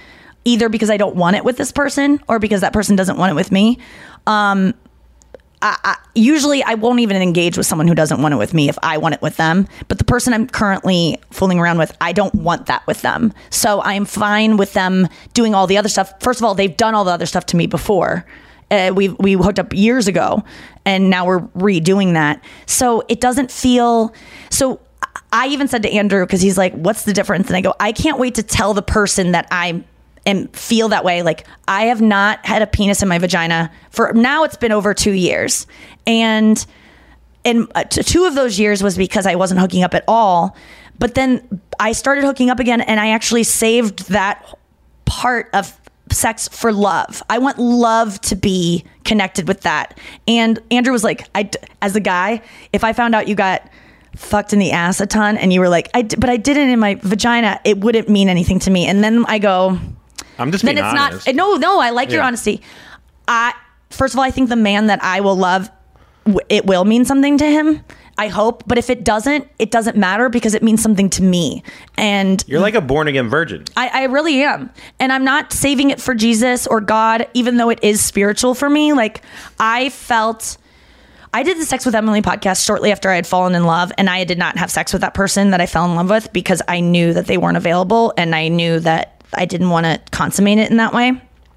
either because I don't want it with this person or because that person doesn't want it with me. Um, I, I, usually I won't even engage with someone who doesn't want it with me if I want it with them. But the person I'm currently fooling around with, I don't want that with them. So I'm fine with them doing all the other stuff. First of all, they've done all the other stuff to me before. Uh, we we hooked up years ago, and now we're redoing that. So it doesn't feel... So I even said to Andrew, because he's like, what's the difference? And I go, I can't wait to tell the person that I and feel that way. Like, I have not had a penis in my vagina for now. It's been over two years. And, and uh, t- two of those years was because I wasn't hooking up at all. But then I started hooking up again, and I actually saved that part of sex for love. I want love to be connected with that. And Andrew was like, I, as a guy, if I found out you got fucked in the ass a ton and you were like, I, but I did it in my vagina, it wouldn't mean anything to me. And then I go, I'm just being then it's honest. not. No, no, I like Yeah. your honesty. I first of all, I think the man that I will love, w- it will mean something to him. I hope, but if it doesn't, it doesn't matter because it means something to me. And You're like a born again virgin. I, I really am. And I'm not saving it for Jesus or God, even though it is spiritual for me. Like, I felt, I did the Sex with Emily podcast shortly after I had fallen in love, and I did not have sex with that person that I fell in love with because I knew that they weren't available, and I knew that I didn't want to consummate it in that way,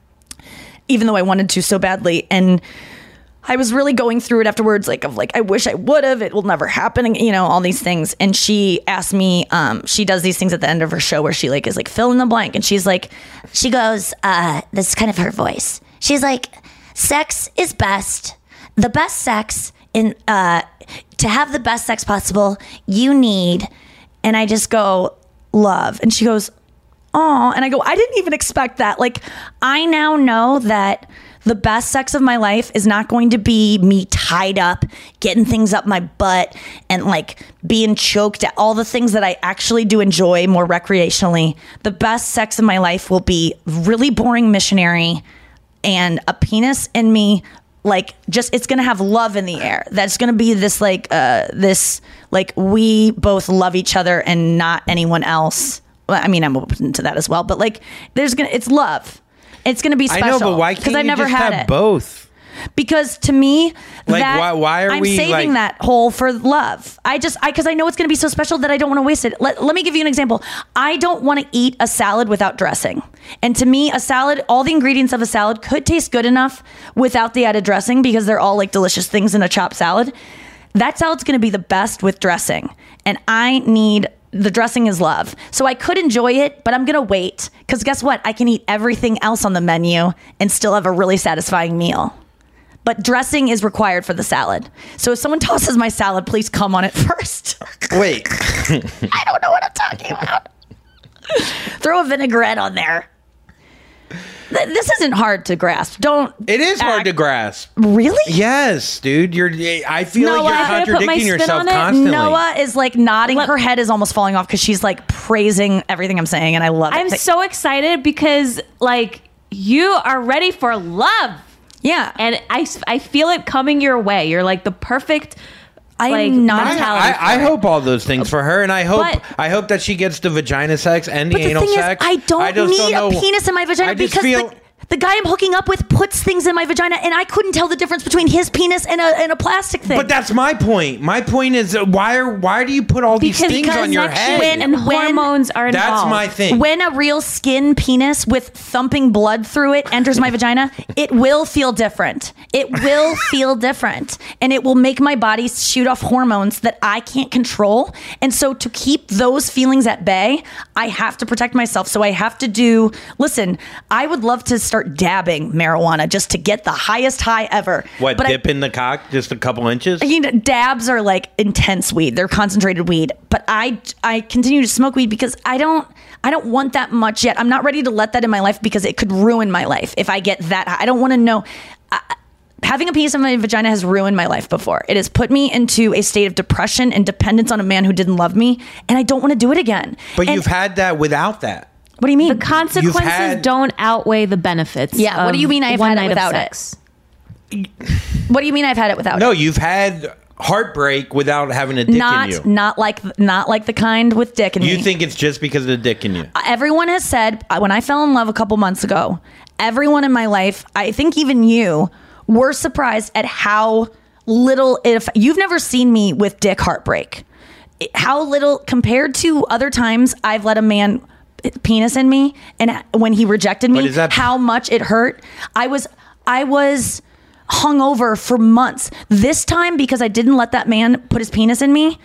even though I wanted to so badly. And I was really going through it afterwards, like, of like, I wish I would have, it will never happen, you know, all these things. And she asked me, um, she does these things at the end of her show where she like is like, fill in the blank. And she's like, she goes, uh, this is kind of her voice. She's like, sex is best. The best sex in, uh, to have the best sex possible, you need, and I just go, love. And she goes, oh, and I go, I didn't even expect that. Like, I now know that the best sex of my life is not going to be me tied up, getting things up my butt, and like being choked at all the things that I actually do enjoy more recreationally. The best sex of my life will be really boring missionary and a penis in me. Like, just, it's going to have love in the air. That's going to be this like, uh, this, like, we both love each other and not anyone else. Well, I mean, I'm open to that as well, but like, there's gonna, it's love. It's gonna be special. I know, but why can't I you never just had have it. both? Because to me, Like, that, why- why are I'm we, saving like- that hole for love. I just, I because I know it's gonna be so special that I don't want to waste it. Let, let me give you an example. I don't want to eat a salad without dressing, and to me, a salad, all the ingredients of a salad could taste good enough without the added dressing because they're all like delicious things in a chopped salad. That salad's gonna be the best with dressing, and I need. The dressing is love. So I could enjoy it, but I'm going to wait. Because guess what? I can eat everything else on the menu and still have a really satisfying meal. But dressing is required for the salad. So if someone tosses my salad, please come on it first. Wait. I don't know what I'm talking about. Throw a vinaigrette on there. Th- This isn't hard to grasp. Don't. It is hard act- to grasp. Really? Yes, dude. You're. I feel Noah, like I'm you're gonna put my contradicting spin yourself on it. constantly. Noah is like nodding. Let- Her head is almost falling off because she's like praising everything I'm saying, and I love I'm it. so excited because like you are ready for love. Yeah. And I, I feel it coming your way. You're like the perfect I'm like not- mentality. I, I, I hope all those things for her, and I hope But- I hope that she gets the vagina sex and the But the anal thing sex. is, I don't just need know- a penis in my vagina I just because feel, the, the guy I'm hooking up with puts things in my vagina, and I couldn't tell the difference between his penis and a, and a plastic thing. But that's my point. My point is, uh, why are why do you put all these Because things on your head? connection and When- hormones are involved. That's my thing. when a real skin penis with thumping blood through it enters my vagina, it will feel different. It will feel different. And it will make my body shoot off hormones that I can't control. And so to keep those feelings at bay, I have to protect myself. So I have to do, listen, I would love to start dabbing marijuana just to get the highest high ever. What, But I- dip in the cock just a couple inches? you know, dabs are like intense weed. They're concentrated weed. But I I continue to smoke weed because I don't I don't want that much yet. I'm not ready to let that in my life because it could ruin my life if I get that high. I don't want to know. I, having a penis in my vagina has ruined my life before. It has put me into a state of depression and dependence on a man who didn't love me, and I don't want to do it again. But And- you've had that without that. what do you mean? The consequences had- don't outweigh the benefits. Yeah, what do of you mean I've one had it night of without it? sex? What do you mean I've had it without No, it? you've had heartbreak without having a dick not, in you. Not like not like the kind with dick in You me. think it's just because of the dick in you? Everyone has said, when I fell in love a couple months ago, everyone in my life, I think even you, were surprised at how little, if you've never seen me with dick heartbreak, how little compared to other times I've let a man penis in me, and when he rejected me, that- how much it hurt. I was, I was hungover for months. This time, because I didn't let that man put his penis in me,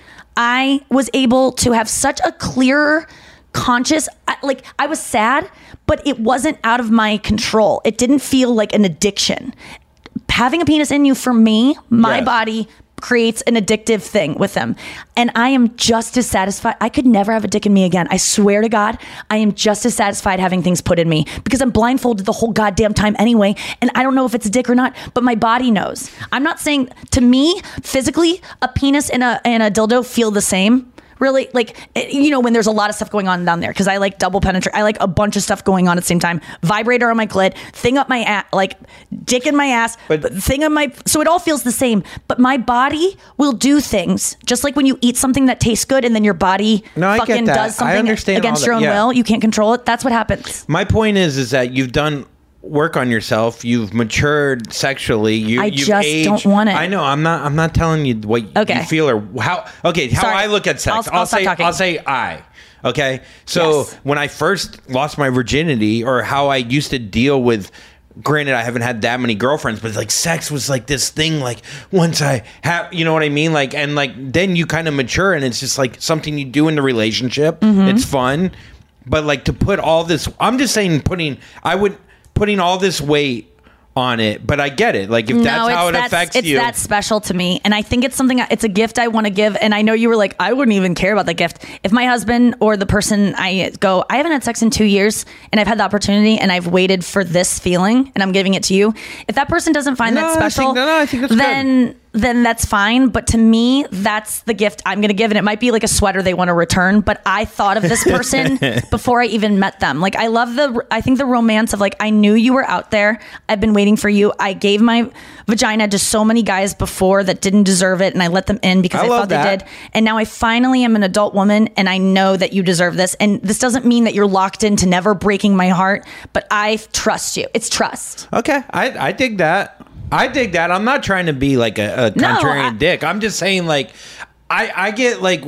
I was able to have such a clearer conscious, like I was sad, but it wasn't out of my control. It didn't feel like an addiction. Having a penis in you, for me, my Yes. body creates an addictive thing with them. And I am just as satisfied. I could never have a dick in me again. I swear to God, I am just as satisfied having things put in me because I'm blindfolded the whole goddamn time anyway. And I don't know if it's a dick or not, but my body knows. I'm not saying, to me, physically, a penis and a, and a dildo feel the same. Really, like, you know, when there's a lot of stuff going on down there, because I like double penetrate. I like a bunch of stuff going on at the same time. Vibrator on my clit, thing up my ass, like dick in my ass, but thing on my. So it all feels the same. But my body will do things, just like when you eat something that tastes good, and then your body No, I get fucking that. does I something understand against all your that, own yeah. will. You can't control it. That's what happens. My point is, is that you've done work on yourself. You've matured sexually. You, I you've just aged. don't want it. I know. I'm not. I'm not telling you what Okay. you feel or how. Okay, how Sorry. I look at sex. I'll- I'll stop say. talking. I'll say I. Okay. So Yes. when I first lost my virginity, or how I used to deal with. Granted, I haven't had that many girlfriends, but like sex was like this thing. Like once I have, you know what I mean? Like, and like then you kind of mature, and it's just like something you do in the relationship. Mm-hmm. It's fun, but like to put all this. I'm just saying, putting. I would. Putting all this weight on it, but I get it. Like if that's no, how it it's affects it's you, that special to me, and I think it's something. It's a gift I want to give. And I know you were like, I wouldn't even care about the gift if my husband or the person I go, I haven't had sex in two years, and I've had the opportunity, and I've waited for this feeling, and I'm giving it to you. If that person doesn't find No, that I special, think- no, no, I think that's then. good. Then that's fine. But to me, that's the gift I'm going to give. And it might be like a sweater they want to return. But I thought of this person before I even met them. Like, I love the, I think the romance of like, I knew you were out there. I've been waiting for you. I gave my vagina to so many guys before that didn't deserve it. And I let them in because I I, love thought that. they did. And now I finally am an adult woman. And I know that you deserve this. And this doesn't mean that you're locked into never breaking my heart. But I trust you. It's trust. okay, I I dig that. I dig that. I'm not trying to be like a, a No, contrarian I- dick. I'm just saying, like, I I get like.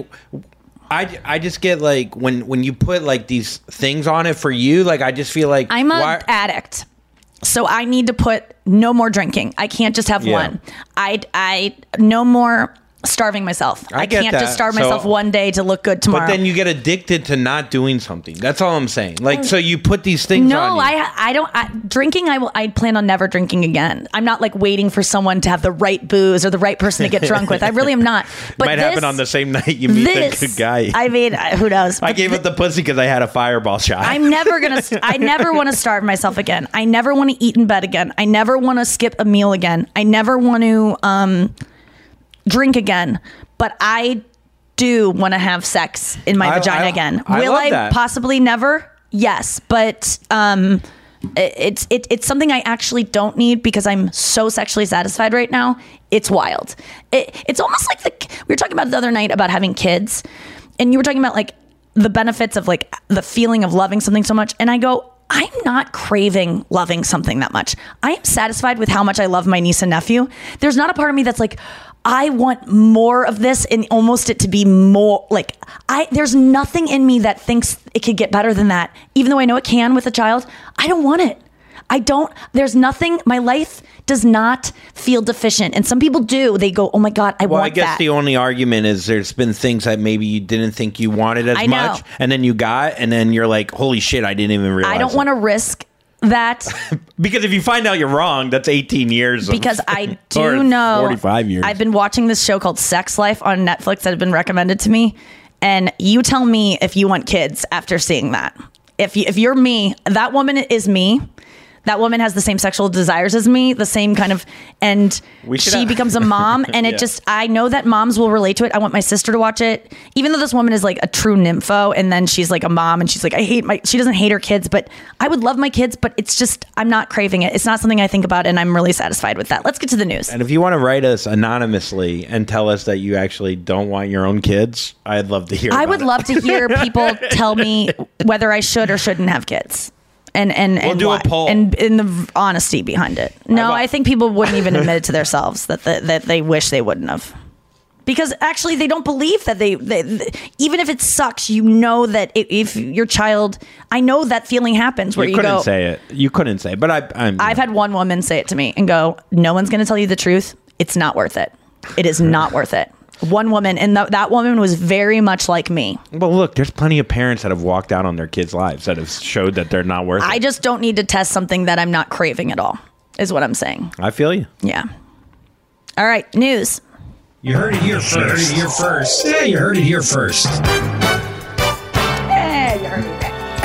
I, I just get like when when you put like these things on it for you, like I just feel like I'm an why- addict. So I need to put no more drinking. I can't just have Yeah. one. I I no more starving myself. I I, get can't that. just starve So- myself one day to look good tomorrow. But then you get addicted to not doing something. That's all I'm saying. Like, so you put these things on no, you. I I don't I, drinking. I will. I plan on never drinking again. I'm not like waiting for someone to have the right booze or the right person to get drunk with. I really am not. But Might this, happen on the same night you meet this, the good guy. I mean, I- who knows? I But gave up the pussy because I had a fireball shot. I'm never gonna. I never want to starve myself again. I never want to eat in bed again. I never want to skip a meal again. I never want to um, drink again. But I do want to have sex in my I- vagina I- again. I Will love I that. possibly never? Yes, but um, it- it's it, it's something I actually don't need because I'm so sexually satisfied right now. It's wild. It, it's almost like the we were talking about the other night about having kids, and you were talking about like the benefits of like the feeling of loving something so much, and I go, I'm not craving loving something that much. I am satisfied with how much I love my niece and nephew. There's not a part of me that's like, I want more of this and almost it to be more like I there's nothing in me that thinks it could get better than that. Even though I know it can with a child, I don't want it. I don't, there's nothing, my life does not feel deficient. And some people do. They go, oh my God, I well, want I guess that. the only argument is there's been things that maybe you didn't think you wanted as I know. much, and then you got, and then you're like, holy shit, I didn't even realize. I don't want to risk that. Because if you find out you're wrong, that's eighteen years. Of, Because I or do know forty-five years. I've been watching this show called Sex Life on Netflix that had been recommended to me. And you tell me if you want kids after seeing that. If you, if you're me, that woman is me. that woman has the same sexual desires as me, the same kind of, and We should she have- becomes a mom, and it Yeah. just, I know that moms will relate to it. I want my sister to watch it, even though this woman is like a true nympho, and then she's like a mom, and she's like, I hate my, she doesn't hate her kids, but I would love my kids, but it's just, I'm not craving it. It's not something I think about, and I'm really satisfied with that. Let's get to the news. And if you want to write us anonymously and tell us that you actually don't want your own kids, I'd love to hear I about would it. love to hear people tell me whether I should or shouldn't have kids. And and We'll and do a why. poll. and in the honesty behind it. No, I've- I think people wouldn't even admit it to themselves that the, that they wish they wouldn't have, because actually they don't believe that they, they, they even if it sucks, you know that if, if your child, I know that feeling happens where You you, couldn't go. say it. You couldn't say it, but I, I'm. I've had one woman say it to me and go, "No one's going to tell you the truth. It's not worth it. It is not worth it." One woman, and th- that woman was very much like me. Well, look, there's plenty of parents that have walked out on their kids' lives that have showed that they're not worth I it. just don't need to test something that I'm not craving at all, is what I'm saying. I feel you. Yeah. All right, news. You heard it here first. You heard it here first. Yeah, you heard it here first. Hey, you heard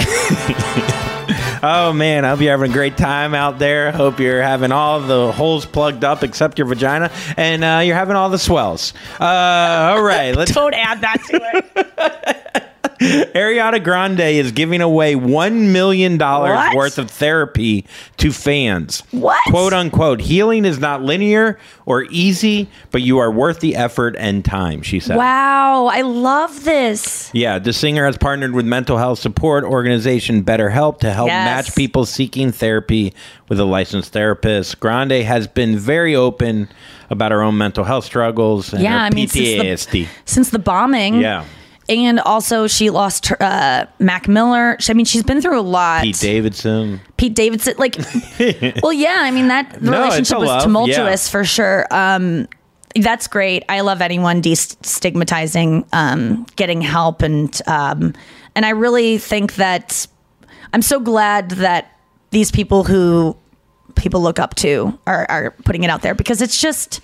it. Oh man, I hope you're having a great time out there. Hope you're having all the holes plugged up except your vagina, and uh, you're having all the swells. Uh, all right, let's. Don't add that to it. Ariana Grande is giving away one million dollars What? worth of therapy to fans. What? Quote unquote. Healing is not linear or easy, but you are worth the effort and time, she said. Wow, I love this. Yeah, the singer has partnered with mental health support organization BetterHelp to help Yes. match people seeking therapy with a licensed therapist. Grande has been very open about her own mental health struggles and Yeah, her I mean, P T S D. since the, since the bombing. Yeah. And also, she lost her, uh, Mac Miller. She, I mean, she's been through a lot. Pete Davidson. Pete Davidson, like, well, yeah, I mean, that the No, it's relationship a was love, tumultuous for sure. Um, that's great. I love anyone destigmatizing, um, getting help, and um, and I really think that I'm so glad that these people who people look up to are, are putting it out there, because it's just.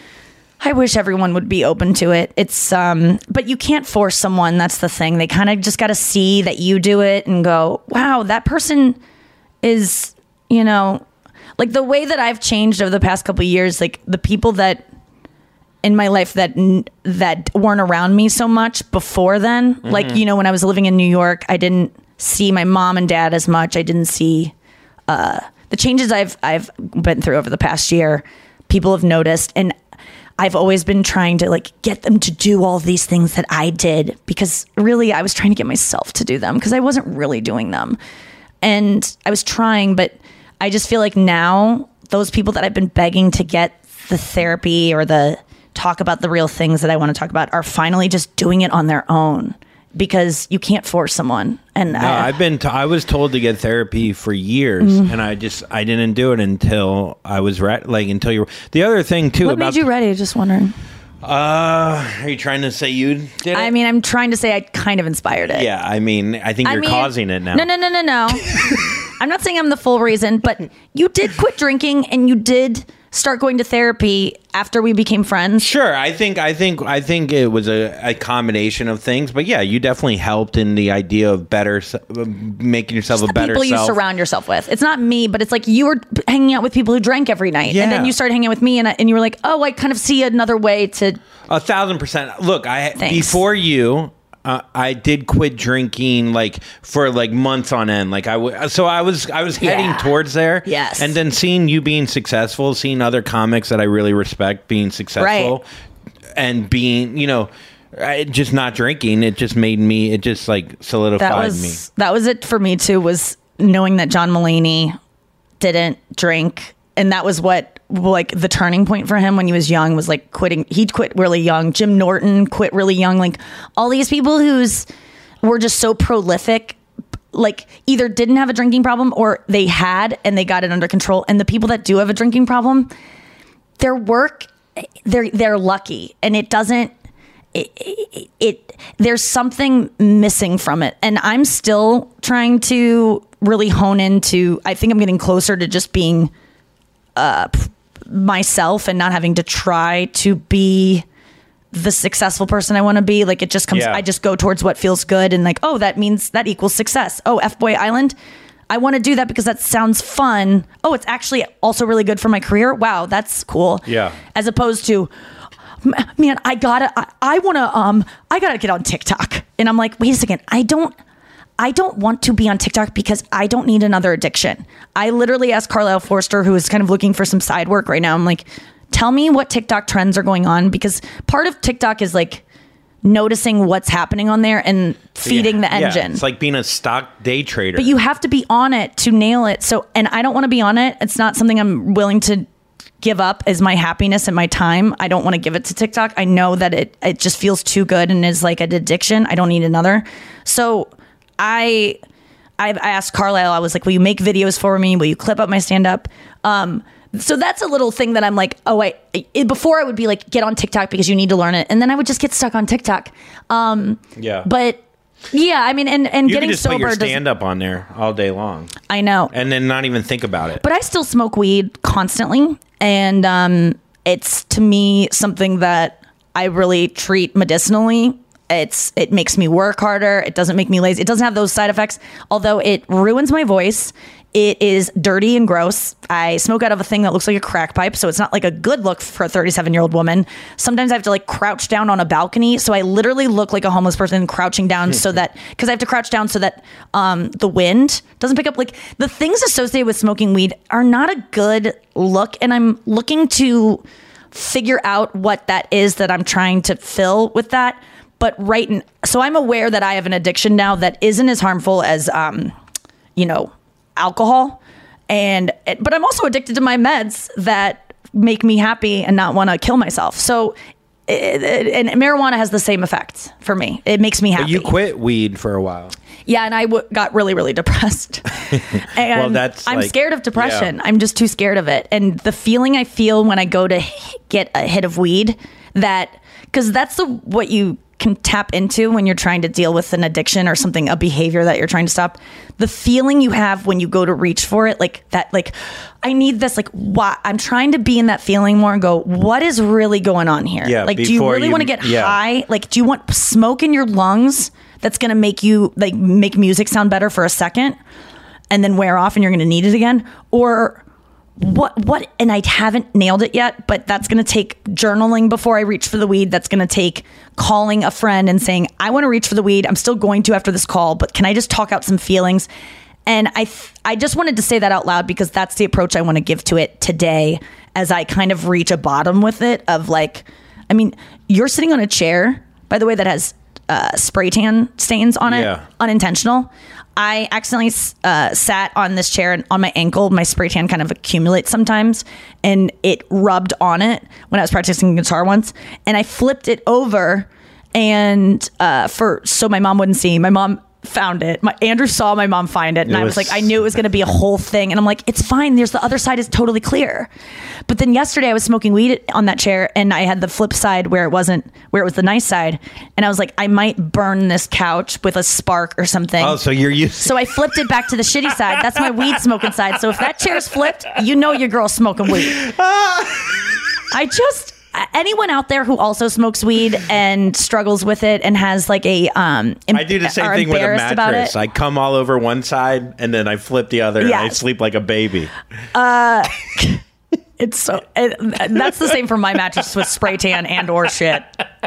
I wish everyone would be open to it. It's, um, but you can't force someone. That's the thing. They kind of just got to see that you do it and go, wow, that person is, you know, like the way that I've changed over the past couple of years, like the people that in my life that, that weren't around me so much before then, mm-hmm. like, you know, when I was living in New York, I didn't see my mom and dad as much. I didn't see, uh, the changes I've, I've been through over the past year. People have noticed, and I've always been trying to like get them to do all these things that I did, because really I was trying to get myself to do them, because I wasn't really doing them. And I was trying, but I just feel like now those people that I've been begging to get the therapy or the talk about the real things that I want to talk about are finally just doing it on their own, because you can't force someone. And No, I, I've been. T- I was told to get therapy for years, Mm-hmm. and I just I didn't do it until I was ready. Like until you. Were, the other thing too what about. made you ready? Just wondering. Uh, are you trying to say you did it? I mean, I'm trying to say I kind of inspired it. Yeah, I mean, I think I you're mean, causing it now. No, no, no, no, no. I'm not saying I'm the full reason, but you did quit drinking and you did start going to therapy after we became friends. Sure, I think I think I think it was a, a combination of things, but yeah, you definitely helped in the idea of better, s- making yourself Just a the better people you self. surround yourself with. It's not me, but it's like you were hanging out with people who drank every night, and then Yeah. you started hanging out with me, and I, and you were like, oh, I kind of see another way to. A thousand percent. Look, I Thanks. before you. Uh, I did quit drinking like for like months on end. Like I w- so I was I was heading Yeah. towards there. Yes. And then seeing you being successful, seeing other comics that I really respect being successful, and being you know, I, just not drinking. It just made me. It just like solidified That was me. that was it for me too. Was knowing that John Mulaney didn't drink, and that was what like the turning point for him when he was young, was like quitting. He quit really young. Jim Norton quit really young. Like all these people who's were just so prolific, like either didn't have a drinking problem or they had and they got it under control. And the people that do have a drinking problem, their work, they're they're lucky, and it doesn't. It, it, it there's something missing from it, and I'm still trying to really hone into. I think I'm getting closer to just being uh, myself and not having to try to be the successful person I want to be. Like it just comes. Yeah. I just go towards what feels good, and like, oh, that means that equals success. Oh, F Boy Island. I want to do that because that sounds fun. Oh, it's actually also really good for my career. Wow, that's cool. Yeah. As opposed to, man, I gotta, I, I want to, um, I gotta get on TikTok. And I'm like, wait a second, I don't, I don't want to be on TikTok because I don't need another addiction. I literally asked Carlisle Forster, who is kind of looking for some side work right now. I'm like, tell me what TikTok trends are going on, because part of TikTok is like noticing what's happening on there and feeding yeah, the engine. Yeah. It's like being a stock day trader. But you have to be on it to nail it. So, and I don't want to be on it. It's not something I'm willing to give up as my happiness and my time. I don't want to give it to TikTok. I know that it, it just feels too good and is like an addiction. I don't need another. So I, I asked Carlisle, I was like, will you make videos for me? Will you clip up my stand up? Um, so that's a little thing that I'm like, oh wait, it, before I would be like, get on TikTok because you need to learn it. And then I would just get stuck on TikTok. Um, yeah. But yeah, I mean, and, and you getting can just sober. put your doesn't- stand up on there all day long. I know. And then not even think about it. But I still smoke weed constantly. And um, it's, to me, something that I really treat medicinally. It's It makes me work harder. It doesn't make me lazy. It doesn't have those side effects, although it ruins my voice. It is dirty and gross. I smoke out of a thing that looks like a crack pipe, so it's not like a good look for a thirty-seven-year-old woman. Sometimes I have to like crouch down on a balcony, so I literally look like a homeless person crouching down so that, because I have to crouch down so that um, the wind doesn't pick up. Like, the things associated with smoking weed are not a good look, and I'm looking to figure out what that is that I'm trying to fill with that. But right, in, so I'm aware that I have an addiction now that isn't as harmful as, um, you know, alcohol. And, but I'm also addicted to my meds that make me happy and not want to kill myself. So, it, it, and marijuana has the same effect for me. It makes me happy. But you quit weed for a while. Yeah, and I w- got really, really depressed. And well, that's I'm like, scared of depression. Yeah. I'm just too scared of it. And the feeling I feel when I go to get a hit of weed, that, because that's the what you can tap into when you're trying to deal with an addiction or something, a behavior that you're trying to stop. The feeling you have when you go to reach for it, like that, like, I need this, like, what? I'm trying to be in that feeling more and go, what is really going on here? Yeah, like, do you really you- want to get yeah. high? Like, do you want smoke in your lungs that's going to make you, like, make music sound better for a second and then wear off and you're going to need it again? Or what, what, and I haven't nailed it yet, but that's going to take journaling before I reach for the weed. That's going to take calling a friend and saying, I want to reach for the weed. I'm still going to after this call, but can I just talk out some feelings? And I, th- I just wanted to say that out loud because that's the approach I want to give to it today as I kind of reach a bottom with it of like, I mean, you're sitting on a chair, by the way, that has uh, spray tan stains on it, Yeah. unintentional. I accidentally uh, sat on this chair and on my ankle, my spray tan kind of accumulates sometimes, and it rubbed on it when I was practicing guitar once, and I flipped it over, and uh, for so my mom wouldn't see. My mom found it. My Andrew saw my mom find it, and It I was was- like, I knew it was going to be a whole thing, and I'm like, it's fine. There's the other side is totally clear. But then yesterday I was smoking weed on that chair, and I had the flip side where it wasn't, where it was the nice side, and I was like, I might burn this couch with a spark or something. Oh, so you're used. So I flipped it back to the shitty side. That's my weed smoking side. So if that chair's flipped, you know your girl's smoking weed. I just, anyone out there who also smokes weed and struggles with it and has like a um I do the same are thing with a embarrassed about mattress. it. I come all over one side and then I flip the other and I Yes. sleep like a baby. Uh, it's so it, that's the same for my mattress with spray tan and or shit.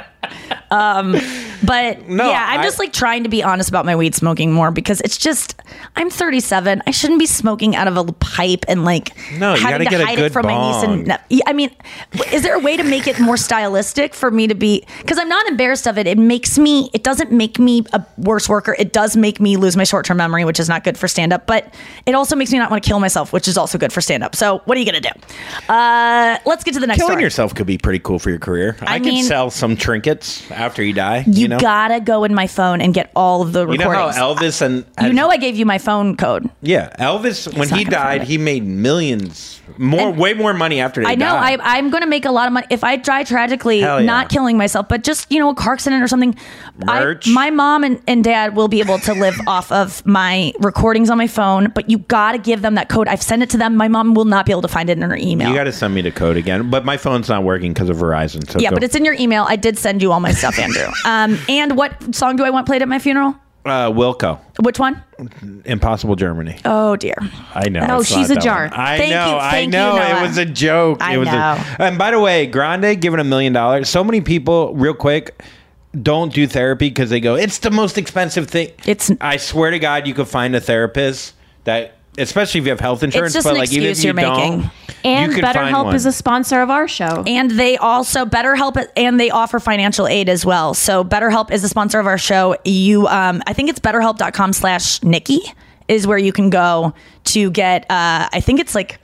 Um, but No, yeah, I'm I- just like trying to be honest about my weed smoking more because it's just, I'm thirty-seven. I shouldn't be smoking out of a pipe and like No, you having gotta to get a hide good it from my niece. bong. And no, yeah, I mean, is there a way to make it more stylistic for me to be? Because I'm not embarrassed of it. It makes me. It doesn't make me a worse worker. It does make me lose my short-term memory, which is not good for stand-up. But it also makes me not want to kill myself, which is also good for stand-up. So what are you gonna do? Uh, let's get to the next Killing story. yourself could be pretty cool for your career. I, I could mean- sell some trinkets after you die. You, You, know, gotta go in my phone and get all of the you know recordings. how Elvis and you know I gave you my phone code. yeah, Elvis when not he gonna find died, it. he made millions, more, And- way more money after they I know died. I, I'm going to make a lot of money if I die tragically, Hell yeah. not killing myself, but just, you know, a car accident or something. Merch. I, my mom and, and dad will be able to live off of my recordings on my phone, but you got to give them that code. I've sent it to them. My mom will not be able to find it in her email. You got to send me the code again, but my phone's not working because of Verizon. So yeah, go- but it's in your email. I did send you all my stuff, Andrew. Um, and what song do I want played at my funeral? Uh, Wilco. Which one? Impossible Germany. Oh dear. I know. Oh, it's she's not a that jar. one. I Thank know. you, I thank you, know. Noah. It was a joke. I it was know. A, and by the way, Grande given a million dollars. So many people, real quick, don't do therapy because they go, it's the most expensive thing. It's. I swear to God, you could find a therapist that, especially if you have health insurance, just but an like even if excuse you you're don't, making. And you could find BetterHelp one. is a sponsor of our show. And they also BetterHelp, and they offer financial aid as well. So BetterHelp is a sponsor of our show. You, um, I think it's BetterHelp.com slash Nikki is where you can go to get. Uh, I think it's like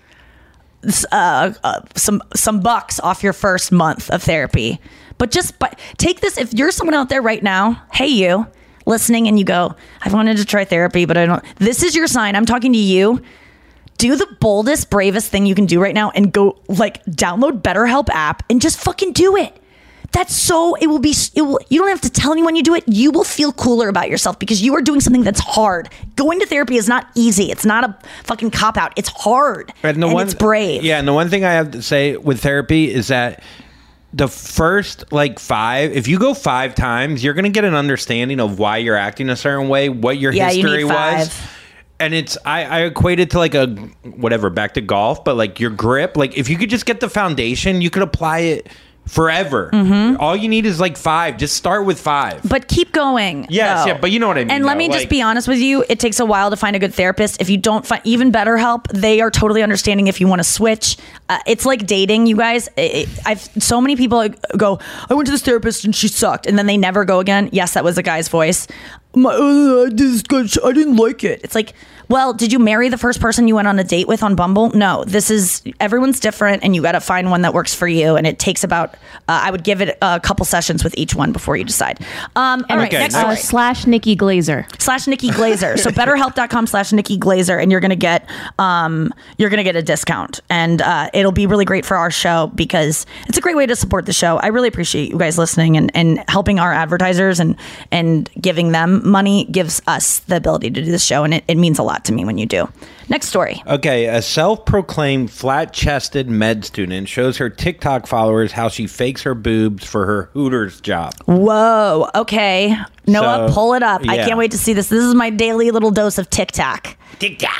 uh, uh, some some bucks off your first month of therapy. But just but take this if you're someone out there right now. Hey, you listening, and you go, I've wanted to try therapy, but I don't. This is your sign. I'm talking to you. Do the boldest, bravest thing you can do right now and go like download BetterHelp app and just fucking do it. That's so it will be it will, you don't have to tell anyone you do it. You will feel cooler about yourself because you are doing something that's hard. Going to therapy is not easy. It's not a fucking cop out. It's hard and, the and one, it's brave. Yeah, and the one thing I have to say with therapy is that the first like five, if you go five times, you're gonna get an understanding of why you're acting a certain way, what your Yeah, you history need was. five. And it's I, I equate it to like a whatever back to golf, but like your grip. Like if you could just get the foundation, you could apply it forever. Mm-hmm. All you need is like five. Just start with five. But keep going. Yes, though. yeah, but you know what I mean. And let though. me Like- just be honest with you. It takes a while to find a good therapist. If you don't find even BetterHelp, they are totally understanding if you want to switch. Uh, it's like dating, you guys. It, it, I've so many people go, I went to this therapist and she sucked, and then they never go again. Yes, that was a guy's voice. My, uh, this guy, I didn't like it. It's like, well, did you marry the first person you went on a date with on Bumble? No, this is, everyone's different and you got to find one that works for you. And it takes about, uh, I would give it a couple sessions with each one before you decide. Um, all right, Okay, next Uh, story. slash Nikki Glazer. Slash Nikki Glazer. So betterhelp.com slash Nikki Glazer. And you're going to get, um, you're going to get a discount. And uh, it'll be really great for our show because it's a great way to support the show. I really appreciate you guys listening and, and helping our advertisers and, and giving them money gives us the ability to do this show. And it, it means a lot to me when you do. Next story. Okay, a self-proclaimed flat-chested med student shows her TikTok followers how she fakes her boobs for her Hooters job. Whoa. Okay. Noah, So, pull it up. I yeah. can't wait to see this. This is my daily little dose of TikTok. TikTok.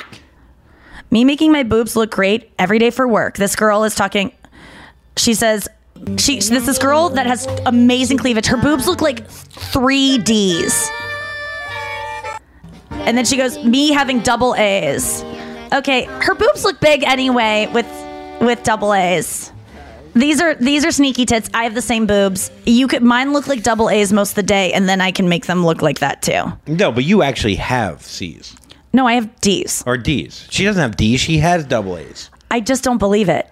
Me making my boobs look great every day for work. This girl is talking. She says, she this this girl that has amazing cleavage. Her boobs look like three Ds. And then she goes, me having double A's. Okay, her boobs look big anyway with with double A's. These are these are sneaky tits. I have the same boobs. You could mine look like double A's most of the day, and then I can make them look like that too. No, but you actually have C's. No, I have D's. Or D's. She doesn't have D's. She has double A's. I just don't believe it.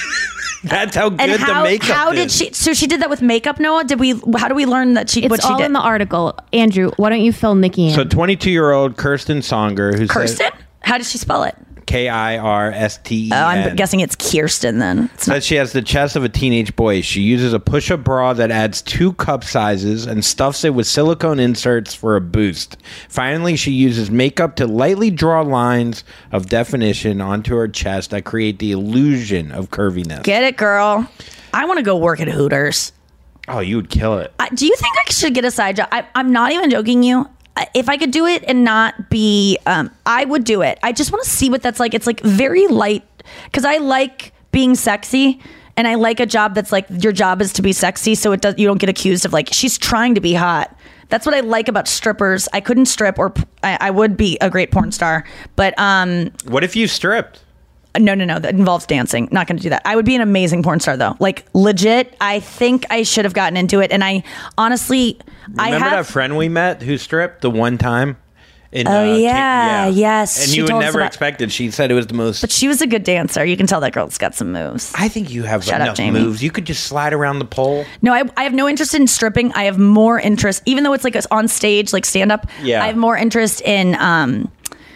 That's how good And the how, makeup how is. did she? So she did that with makeup, Noah. Did we? How do we learn that she? It's what she all did? in the article. Andrew, why don't you fill Nikki in? So twenty-two-year-old Kirsten Songer, who's Kirsten? How does she spell it? K I R S T E N. Oh, I'm guessing it's Kirsten then. It's not. Says she has the chest of a teenage boy. She uses a push-up bra that adds two cup sizes and stuffs it with silicone inserts for a boost. Finally, she uses makeup to lightly draw lines of definition onto her chest that create the illusion of curviness. Get it, girl. I want to go work at Hooters. Oh, you would kill it. I, do you think I should get a side job? I, I'm not even joking you. I- If I could do it and not be, um, I would do it. I just want to see what that's like. It's like very light because I like being sexy and I like a job that's like your job is to be sexy. So it does, you don't get accused of like, she's trying to be hot. That's what I like about strippers. I couldn't strip or I, I would be a great porn star, but, um, What if you stripped? no, no, no. That involves dancing. Not going to do that. I would be an amazing porn star, though. Like legit. I think I should have gotten into it, and I honestly, I Remember have. that friend we met who stripped the one time? In, Oh, uh, Ca- yeah, yes. And She you would told us never about- expected. She said it was the most. But she was a good dancer. You can tell that girl's got some moves. I think you have Shut up, enough Jamie. moves. You could just slide around the pole. No, I, I have no interest in stripping. I have more interest, even though it's like on stage, like stand up. Yeah. I have more interest in, um,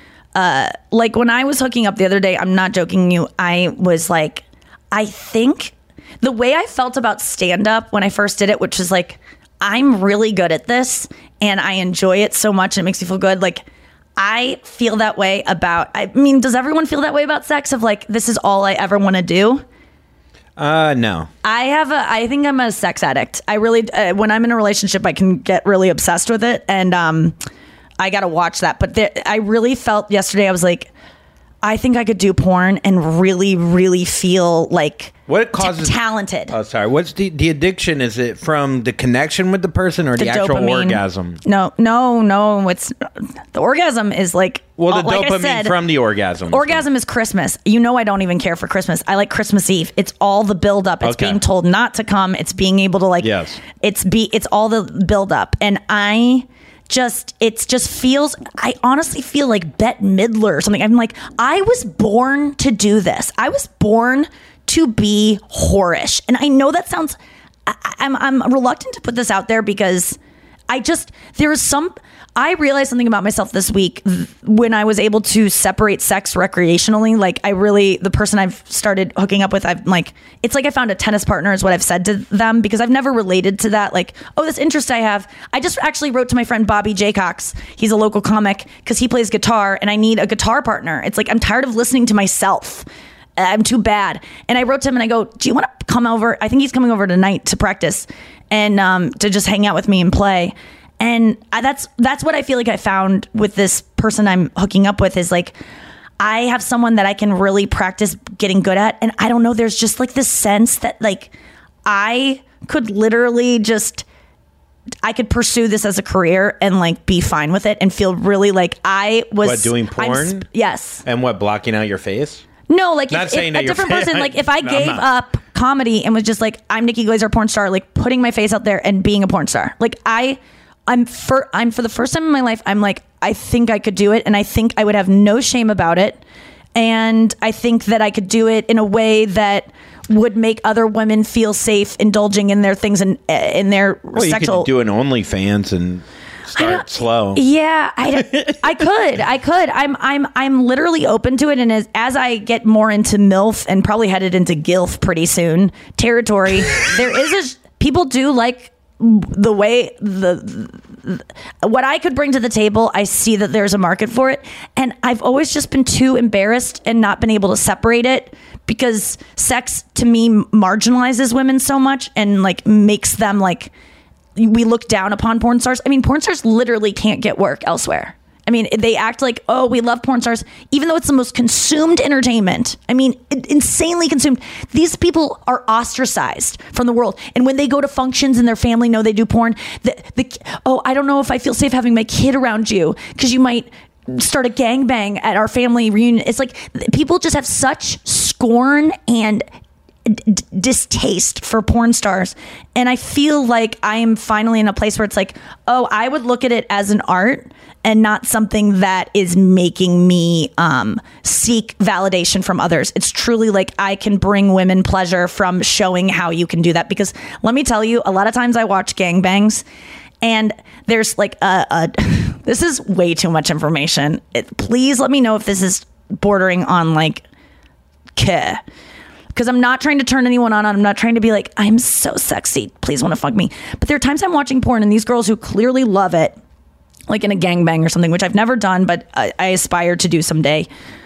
uh, like when I was hooking up the other day. I'm not joking you. I was like, I think the way I felt about stand up when I first did it, which was like, I'm really good at this and I enjoy it so much and it makes me feel good. Like, I feel that way about, I mean, does everyone feel that way about sex? Of like, this is all I ever want to do? Uh, no. I have a, I think I'm a sex addict. I really, uh, when I'm in a relationship, I can get really obsessed with it. And, um, I got to watch that. But there, I really felt yesterday, I was like, I think I could do porn and really, really feel like what causes t- talented. Oh, sorry. What's the the addiction? Is it from the connection with the person or the, the actual dopamine. orgasm? No, no, no. It's the orgasm is like well, the like dopamine I said, from the orgasm. Orgasm is Christmas. You know, I don't even care for Christmas. I like Christmas Eve. It's all the build up. It's okay. being told not to come. It's being able to like. Yes. It's be. It's all the build up, and I. Just it's just feels I honestly feel like Bette Midler or something. I'm like, I was born to do this. I was born to be whorish. And I know that sounds I, I'm I'm reluctant to put this out there because I just there is some I realized something about myself this week when I was able to separate sex recreationally. Like I really, the person I've started hooking up with, I've like, it's like I found a tennis partner is what I've said to them because I've never related to that. Like, oh, this interest I have. I just actually wrote to my friend Bobby Jaycox. He's a local comic because he plays guitar and I need a guitar partner. It's like, I'm tired of listening to myself. I'm too bad. And I wrote to him and I go, do you want to come over? I think he's coming over tonight to practice and um, to just hang out with me and play. And I, that's that's what I feel like I found with this person I'm hooking up with is like, I have someone that I can really practice getting good at. And I don't know, there's just like this sense that like I could literally just, I could pursue this as a career and like be fine with it and feel really like I was. What, doing porn? Sp- yes. And what, blocking out your face? No, like Not if, saying if that a different you're person, like if I No, gave I'm up comedy and was just like, I'm Nikki Glazer porn star, like putting my face out there and being a porn star. Like I, I'm for, I'm for the first time in my life, I'm like, I think I could do it. And I think I would have no shame about it. And I think that I could do it in a way that would make other women feel safe indulging in their things and in their well, sexual. You could do an OnlyFans and start slow. Yeah, I, I could, I could. I'm, I'm, I'm literally open to it. And as, as I get more into MILF and probably headed into GILF pretty soon territory, there is a, people do like the way the, the what I could bring to the table. I see that there's a market for it. And I've always just been too embarrassed and not been able to separate it because sex to me marginalizes women so much and like makes them like, we look down upon porn stars. I mean, porn stars literally can't get work elsewhere. I mean, they act like, oh, we love porn stars, even though it's the most consumed entertainment. I mean, insanely consumed. These people are ostracized from the world. And when they go to functions and their family know they do porn, the, the oh, I don't know if I feel safe having my kid around you because you might start a gangbang at our family reunion. It's like people just have such scorn and D- distaste for porn stars, and I feel like I am finally in a place where it's like, oh, I would look at it as an art and not something that is making me um, seek validation from others. It's truly like I can bring women pleasure from showing how you can do that. Because let me tell you, a lot of times I watch gangbangs, and there's like a, a this is way too much information. It, please let me know if this is bordering on like, keh. Because I'm not trying to turn anyone on. I'm not trying to be like, I'm so sexy. Please want to fuck me. But there are times I'm watching porn and these girls who clearly love it, like in a gangbang or something, which I've never done, but I, I aspire to do someday.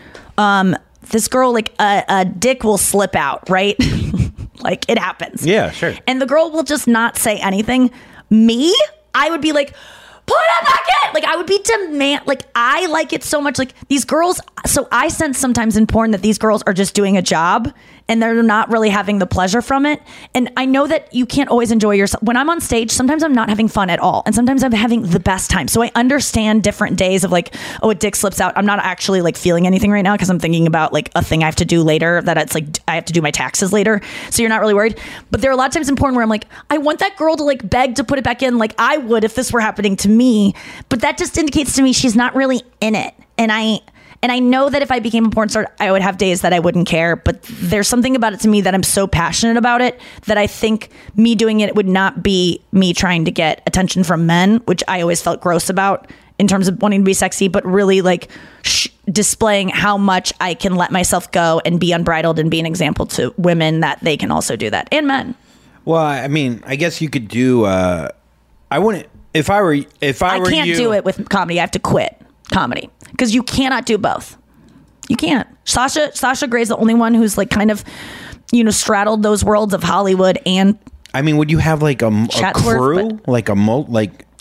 Um, this girl, like a, a dick will slip out, right? Like it happens. Yeah, sure. And the girl will just not say anything. Me, I would be like, put it back in. Like I would be demand. Like I like it so much. Like these girls. So I sense sometimes in porn that these girls are just doing a job and they're not really having the pleasure from it. And I know that you can't always enjoy yourself. When I'm on stage, sometimes I'm not having fun at all. And sometimes I'm having the best time. So I understand different days of like, oh, a dick slips out. I'm not actually like feeling anything right now because I'm thinking about like a thing I have to do later that it's like, I have to do my taxes later. So you're not really worried. But there are a lot of times in porn where I'm like, I want that girl to like beg to put it back in like I would if this were happening to me. But that just indicates to me she's not really in it. And I... And I know that if I became a porn star, I would have days that I wouldn't care. But there's something about it to me that I'm so passionate about it that I think me doing it would not be me trying to get attention from men, which I always felt gross about in terms of wanting to be sexy, but really like sh- displaying how much I can let myself go and be unbridled and be an example to women that they can also do that, and men. Well, I mean, I guess you could do. Uh, I wouldn't. If I were, if I, I were can't you, do it with comedy. I have to quit comedy. Because you cannot do both. You can't. Sasha Sasha Gray's the only one who's like kind of, you know, straddled those worlds of Hollywood and. I mean, would you have like a, a Chatsworth, crew, like a mo, like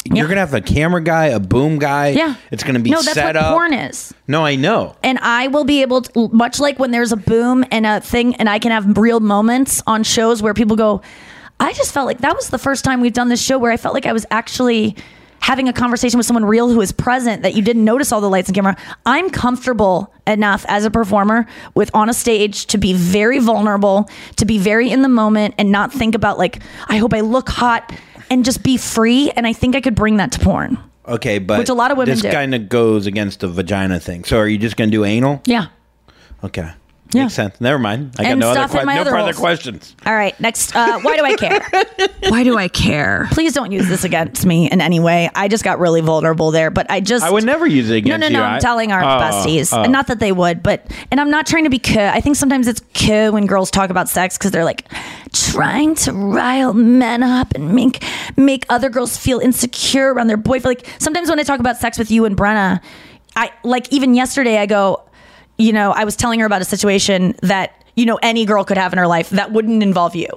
You're gonna have a camera guy, a boom guy. Yeah. It's gonna be no, that's set what up. porn is. No, I know. And I will be able to, much like when there's a boom and a thing, and I can have real moments on shows where people go, I just felt like that was the first time we've done this show where I felt like I was actually having a conversation with someone real who is present, that you didn't notice all the lights and camera. I'm comfortable enough as a performer with on a stage to be very vulnerable, to be very in the moment and not think about like, I hope I look hot, and just be free. And I think I could bring that to porn. Okay, but which a lot of women this do. kind of goes against the vagina thing. So are you just going to do anal? Yeah. Okay. Yeah. Makes sense. Never mind. I got And no other, stuff in que- my no other further holes. questions. All right, next. Uh, why do I care? Why do I care? Please don't use this against me in any way. I just got really vulnerable there, but I just... I would never use it against No, no, you. no, I- I'm telling our Oh, besties. oh. And not that they would, but... And I'm not trying to be cuh. I think sometimes it's cuh when girls talk about sex because they're like trying to rile men up and make make other girls feel insecure around their boyfriend. Like sometimes when I talk about sex with you and Brenna, I like even yesterday I go, you know, I was telling her about a situation that, you know, any girl could have in her life that wouldn't involve you.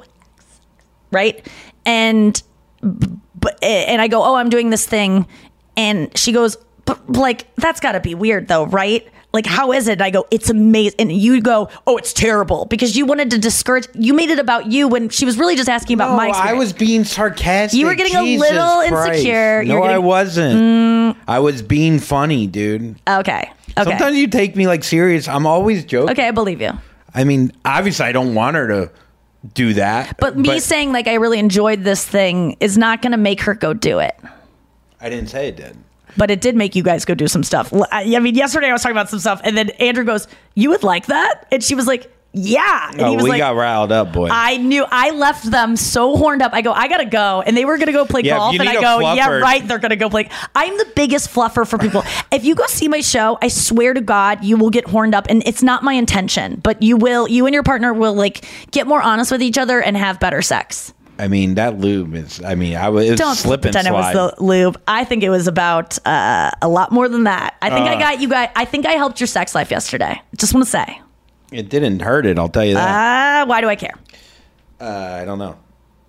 Right. And, but, and I go, oh, I'm doing this thing. And she goes, but like, that's gotta be weird though. Right. Like, how is it? And I go, it's amazing. And you go, oh, it's terrible because you wanted to discourage, you made it about you when she was really just asking about No, my experience. I was being sarcastic. You were getting Jesus a little Christ. insecure. No, You're getting- I wasn't. Mm. I was being funny, dude. Okay. Okay. Sometimes you take me like serious. I'm always joking. Okay. I believe you. I mean, obviously, I don't want her to do that. But me saying like I really enjoyed this thing is not going to make her go do it. I didn't say it did. But it did make you guys go do some stuff. I I mean, yesterday I was talking about some stuff, and then Andrew goes, "You would like that?" And she was like, "Yeah." And Oh, he was we like, got riled up, boy. I knew. I left them so horned up. I go, I gotta go, and they were gonna go play Yeah, if golf, you and I need a go, yeah, fluffer- right. They're gonna go play. I'm the biggest fluffer for people. If you go see my show, I swear to God, you will get horned up, and it's not my intention, but you will. You and your partner will like get more honest with each other and have better sex. I mean, that lube is, I mean, I was, it was Don't slip and pretend slide. it was the lube. I think it was about uh, a lot more than that. I think I Uh. got you guys. I think I helped your sex life yesterday. Just want to say. It didn't hurt it, I'll tell you that. Ah, uh, why do I care? Uh, I don't know.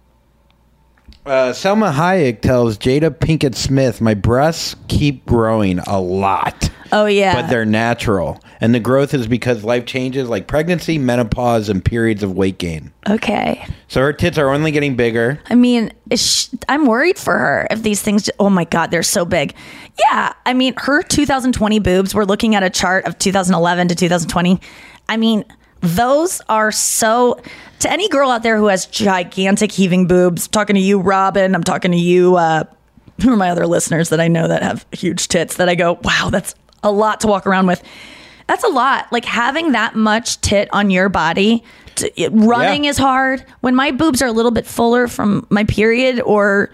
Uh, Selma Hayek tells Jada Pinkett Smith, my breasts keep growing a lot. Oh, yeah. But they're natural. And the growth is because life changes like pregnancy, menopause, and periods of weight gain. Okay. So her tits are only getting bigger. I mean, is she, I'm worried for her if these things, oh my God, they're so big. Yeah. I mean, her two thousand twenty boobs, we're looking at a chart of two thousand eleven to two thousand twenty. I mean, those are so, to any girl out there who has gigantic heaving boobs, I'm talking to you, Robin, I'm talking to you, uh, who are my other listeners that I know that have huge tits that I go, wow, that's a lot to walk around with. That's a lot. Like having that much tit on your body, to, it, running Yeah. is hard. When my boobs are a little bit fuller from my period or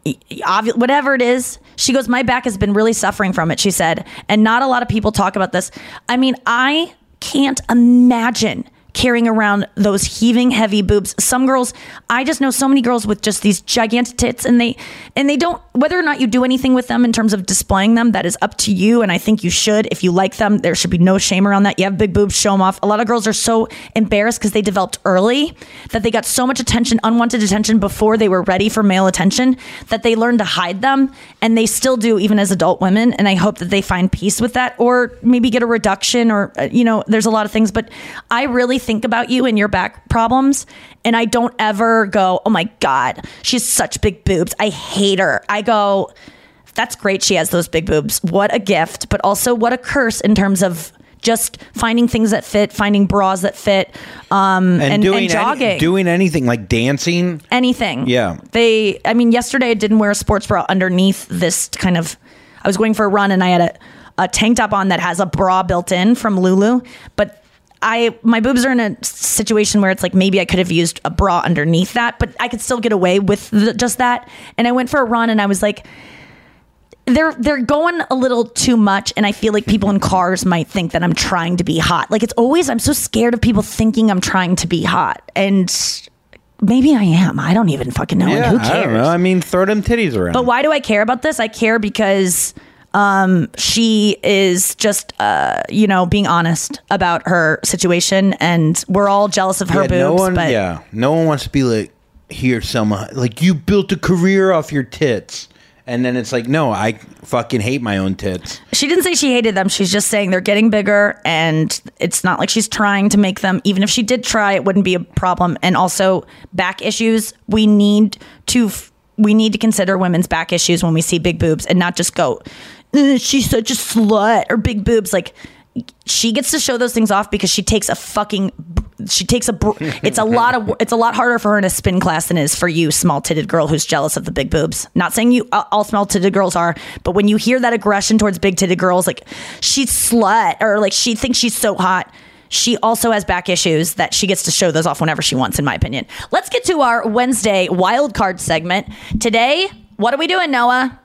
ovu- whatever it is, she goes, my back has been really suffering from it, she said. And not a lot of people talk about this. I mean, I can't imagine carrying around those heaving heavy boobs. Some girls, I just know so many girls with just these gigantic tits, and they and they don't, whether or not you do anything with them in terms of displaying them, that is up to you. And I think you should. If you like them, there should be no shame around that. You have big boobs, show them off. A lot of girls are so embarrassed because they developed early, that they got so much attention, unwanted attention before they were ready for male attention, that they learned to hide them, and they still do even as adult women. And I hope that they find peace with that, or maybe get a reduction, or uh, you know, there's a lot of things. But I really think about you and your back problems, and I don't ever go, oh my God, she has such big boobs, I hate her. I go, that's great, she has those big boobs, what a gift, but also what a curse in terms of just finding things that fit, finding bras that fit, um, and, and, doing and jogging. Any, doing anything like dancing. Anything. Yeah. They, I mean, yesterday I didn't wear a sports bra underneath this kind of, I was going for a run and I had a, a tank top on that has a bra built in from Lulu, but I, my boobs are in a situation where it's like, maybe I could have used a bra underneath that, but I could still get away with the, just that. And I went for a run and I was like, they're, they're going a little too much. And I feel like people in cars might think that I'm trying to be hot. Like it's always, I'm so scared of people thinking I'm trying to be hot, and maybe I am. I don't even fucking know. Yeah, and who cares? I don't know. I mean, throw them titties around. But why do I care about this? I care because um, she is just, uh, you know, being honest about her situation, and we're all jealous of her yeah, boobs. no one, but yeah, no one wants to be like, here, Selma, like you built a career off your tits, And then it's like, no, I fucking hate my own tits. She didn't say she hated them. She's just saying they're getting bigger, and it's not like she's trying to make them. Even if she did try, it wouldn't be a problem. And also, back issues. We need to we need to consider women's back issues when we see big boobs, and not just go, she's such a slut or big boobs. Like, she gets to show those things off because she takes a fucking. She takes a. It's a lot of. It's a lot harder for her in a spin class than it is for you, small titted girl who's jealous of the big boobs. Not saying you all small titted girls are, but when you hear that aggression towards big titted girls, like she's slut or like she thinks she's so hot. She also has back issues that she gets to show those off whenever she wants, in my opinion. Let's get to our Wednesday wild card segment today. What are we doing, Noah?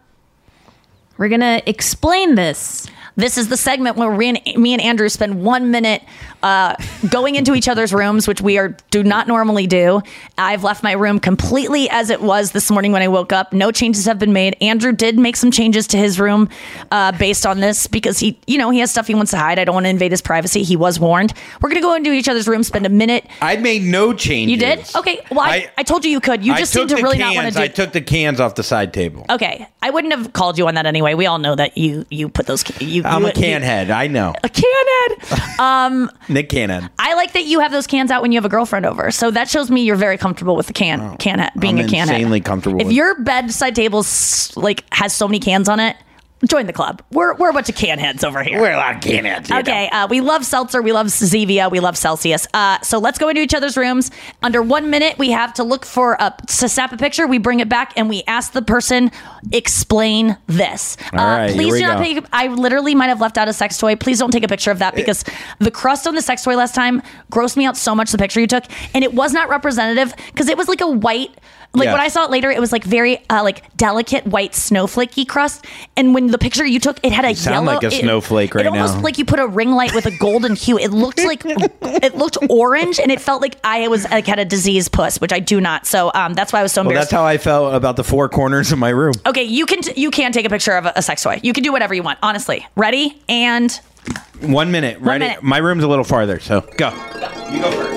We're gonna explain this. This is the segment where we and, me and Andrew spend one minute uh, going into each other's rooms, which we are do not normally do. I've left my room completely as it was this morning when I woke up. No changes have been made. Andrew did make some changes to his room uh, based on this because he, you know, he has stuff he wants to hide. I don't want to invade his privacy. He was warned. We're going to go into each other's rooms, spend a minute. I made no changes. You did? Okay. Well, I, I, I told you you could. You just seem to really cans, not want to do. I took the cans off the side table. Okay. I wouldn't have called you on that anyway. We all know that you you put those. You, I'm you, a can you, head. I know. A can head. Um, Nick Cannon. I like that you have those cans out when you have a girlfriend over. So that shows me you're very comfortable with the can oh, can head, being I'm a can head. Insanely comfortable. If with your bedside table like has so many cans on it, join the club. We're we're a bunch of can heads over here. We're a lot of can heads. Okay, uh, we love seltzer, we love Zevia, we love Celsius. Uh, so let's go into each other's rooms. Under one minute, we have to look for a to snap a picture. We bring it back and we ask the person, explain this. All uh, right, please here we do not go. take. I literally might have left out a sex toy. Please don't take a picture of that because the crust on the sex toy last time grossed me out so much. The picture you took, and it was not representative because it was like a white. Like yes. when I saw it later, it was like very uh, like delicate white snowflakey crust. And when the picture you took, it had a you sound yellow. like a it, snowflake right it almost now. like you put a ring light with a golden hue. It looked like it looked orange, and it felt like I was like had a diseased puss, which I do not. So um, that's why I was so well, embarrassed. that's how I felt about the four corners of my room. Okay, you can t- you can take a picture of a, a sex toy. You can do whatever you want. Honestly, ready and one minute. One ready. minute. My room's a little farther, so go. go. You go first.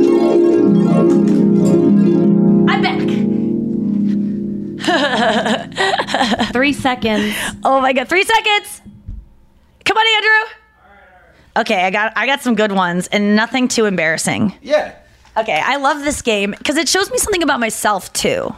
I'm back. Three seconds. Oh my god, three seconds. Come on, Andrew. Okay, I got I got some good ones and nothing too embarrassing. Yeah. Okay, I love this game because it shows me something about myself too.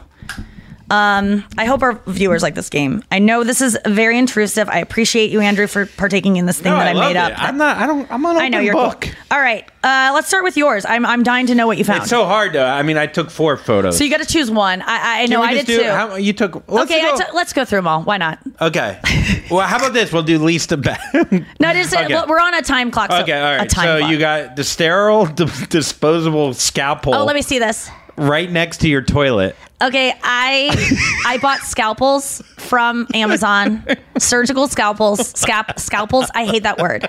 Um, I hope our viewers like this game. I know this is very intrusive. I appreciate you, Andrew, for partaking in this thing no, that I, I made up. It. I'm not. I don't. I'm on. I know you're book. Cool. All right, uh, let's start with yours. I'm I'm dying to know what you found. It's so hard though. I mean, I took four photos. So you got to choose one. I I know I did do, too. How, you took. Let's okay, go. I t- let's go through them all. Why not? Okay. Well, how about this? We'll do least to best. No, just okay. well, we're on a time clock. So okay, all right. A time so clock. you got the sterile d- disposable scalpel. Oh, let me see this. Right next to your toilet. Okay, I I bought scalpels from Amazon. Surgical scalpels, scalp scalpels. I hate that word.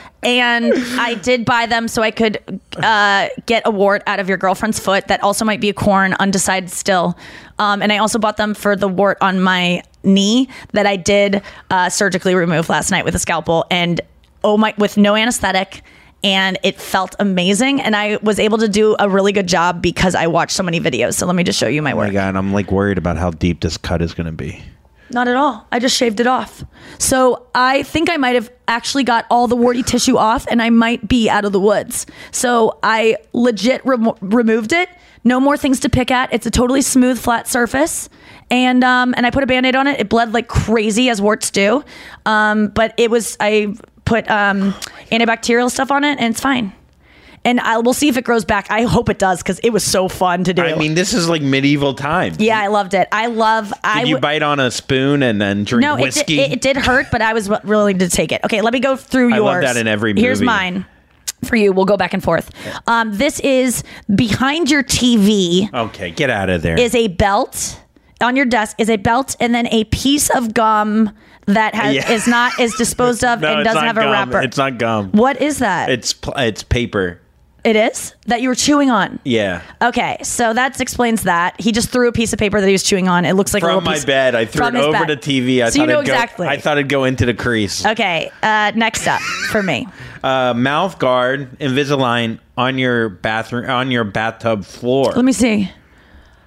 And I did buy them so I could uh, get a wart out of your girlfriend's foot. That also might be a corn, undecided still. Um, and I also bought them for the wart on my knee that I did uh, surgically remove last night with a scalpel. And oh my, with no anesthetic. And it felt amazing. And I was able to do a really good job because I watched so many videos. So let me just show you my work. Oh my God, I'm like worried about how deep this cut is going to be. Not at all. I just shaved it off. So I think I might have actually got all the warty tissue off and I might be out of the woods. So I legit remo- removed it. No more things to pick at. It's a totally smooth, flat surface. And um, and I put a Band-Aid on it. It bled like crazy, as warts do. Um, but it was, I put um, antibacterial stuff on it and it's fine. And I we'll see if it grows back. I hope it does because it was so fun to do. I mean, this is like medieval times. Yeah, I loved it. I love. Did I you w- bite on a spoon and then drink no, whiskey? No, it, it did hurt, but I was willing to take it. Okay, let me go through I yours. love that in every movie. Here's mine. For you, we'll go back and forth. Um, this is behind your T V. Okay, get out of there. Is a belt on your desk? Is a belt and then a piece of gum that has yeah. is not is disposed of no, and doesn't have gum. a wrapper. It's not gum. What is that? It's it's paper. It is? That you were chewing on? Yeah. Okay, so that explains that. He just threw a piece of paper that he was chewing on. It looks like from a little my piece. bed. I threw From it his over bed. the T V. I so thought you know it'd go, exactly. I thought it'd go into the crease. Okay, uh, next up for me. Uh, mouth guard, Invisalign on your bathroom, on your bathtub floor. Let me see.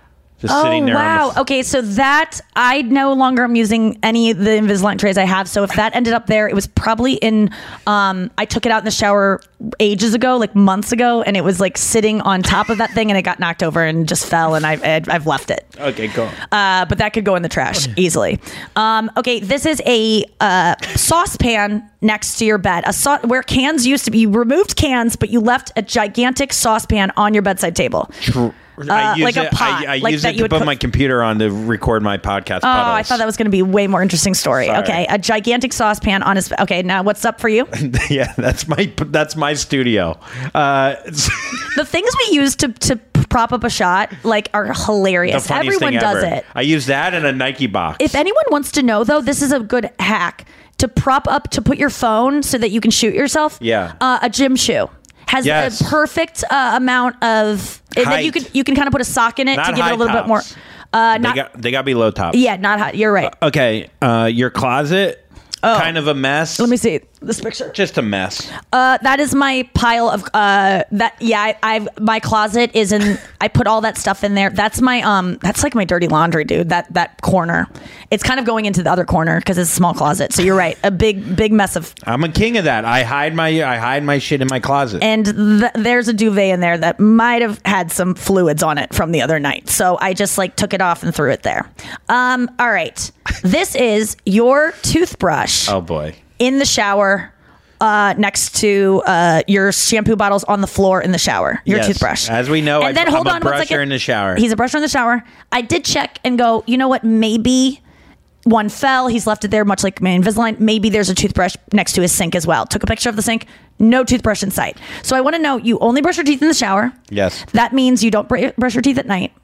Just oh, sitting there. wow. On the, okay, so that, I no longer am using any of the Invisalign trays I have. So if that ended up there, it was probably in, um, I took it out in the shower ages ago, like months ago, and it was like sitting on top of that thing, and it got knocked over and just fell, and I've, I've left it. Okay, cool. Uh, but that could go in the trash easily. Um, okay, this is a uh, saucepan next to your bed. A sau- where cans used to be, you removed cans, but you left a gigantic saucepan on your bedside table. True. Uh, I use like a it, pot, I, I like use that it you to would put cook- my computer on to record my podcast. Oh, puddles. I thought that was going to be a way more interesting story. Sorry. Okay, a gigantic saucepan on his. Okay, now what's up for you? Yeah, that's my that's my studio. Uh, The things we use to to prop up a shot like are hilarious. the funniest Everyone thing does ever. it. I use that in a Nike box. If anyone wants to know, though, this is a good hack to prop up to put your phone so that you can shoot yourself. Yeah. uh, a gym shoe has Yes. a perfect uh, amount of. And then you Height. can you can kind of put a sock in it Not to give it high a little bit more. tops. Uh, they not got they got to be low top. yeah, not hot. You're right. Okay, uh, your closet, kind of a mess. Let me see this picture. Just a mess. Uh, that is my pile of uh that yeah I, I've my closet is in I put all that stuff in there. That's my um that's like my dirty laundry, dude. That that corner. It's kind of going into the other corner because it's a small closet. So you're right. A big big mess of. I'm a king of that. I hide my I hide my shit in my closet. And th- there's a duvet in there that might have had some fluids on it from the other night. So I just like took it off and threw it there. Um all right. This is your toothbrush. Oh boy. In the shower, uh, next to uh, your shampoo bottles on the floor in the shower. Your Yes. toothbrush. As we know, and I, then hold I'm on a one brusher second. in the shower. He's a brusher in the shower. I did check and go, you know what? Maybe one fell. He's left it there, much like my Invisalign. Maybe there's a toothbrush next to his sink as well. Took a picture of the sink. No toothbrush in sight. So I want to know, you only brush your teeth in the shower. Yes. That means you don't br- brush your teeth at night.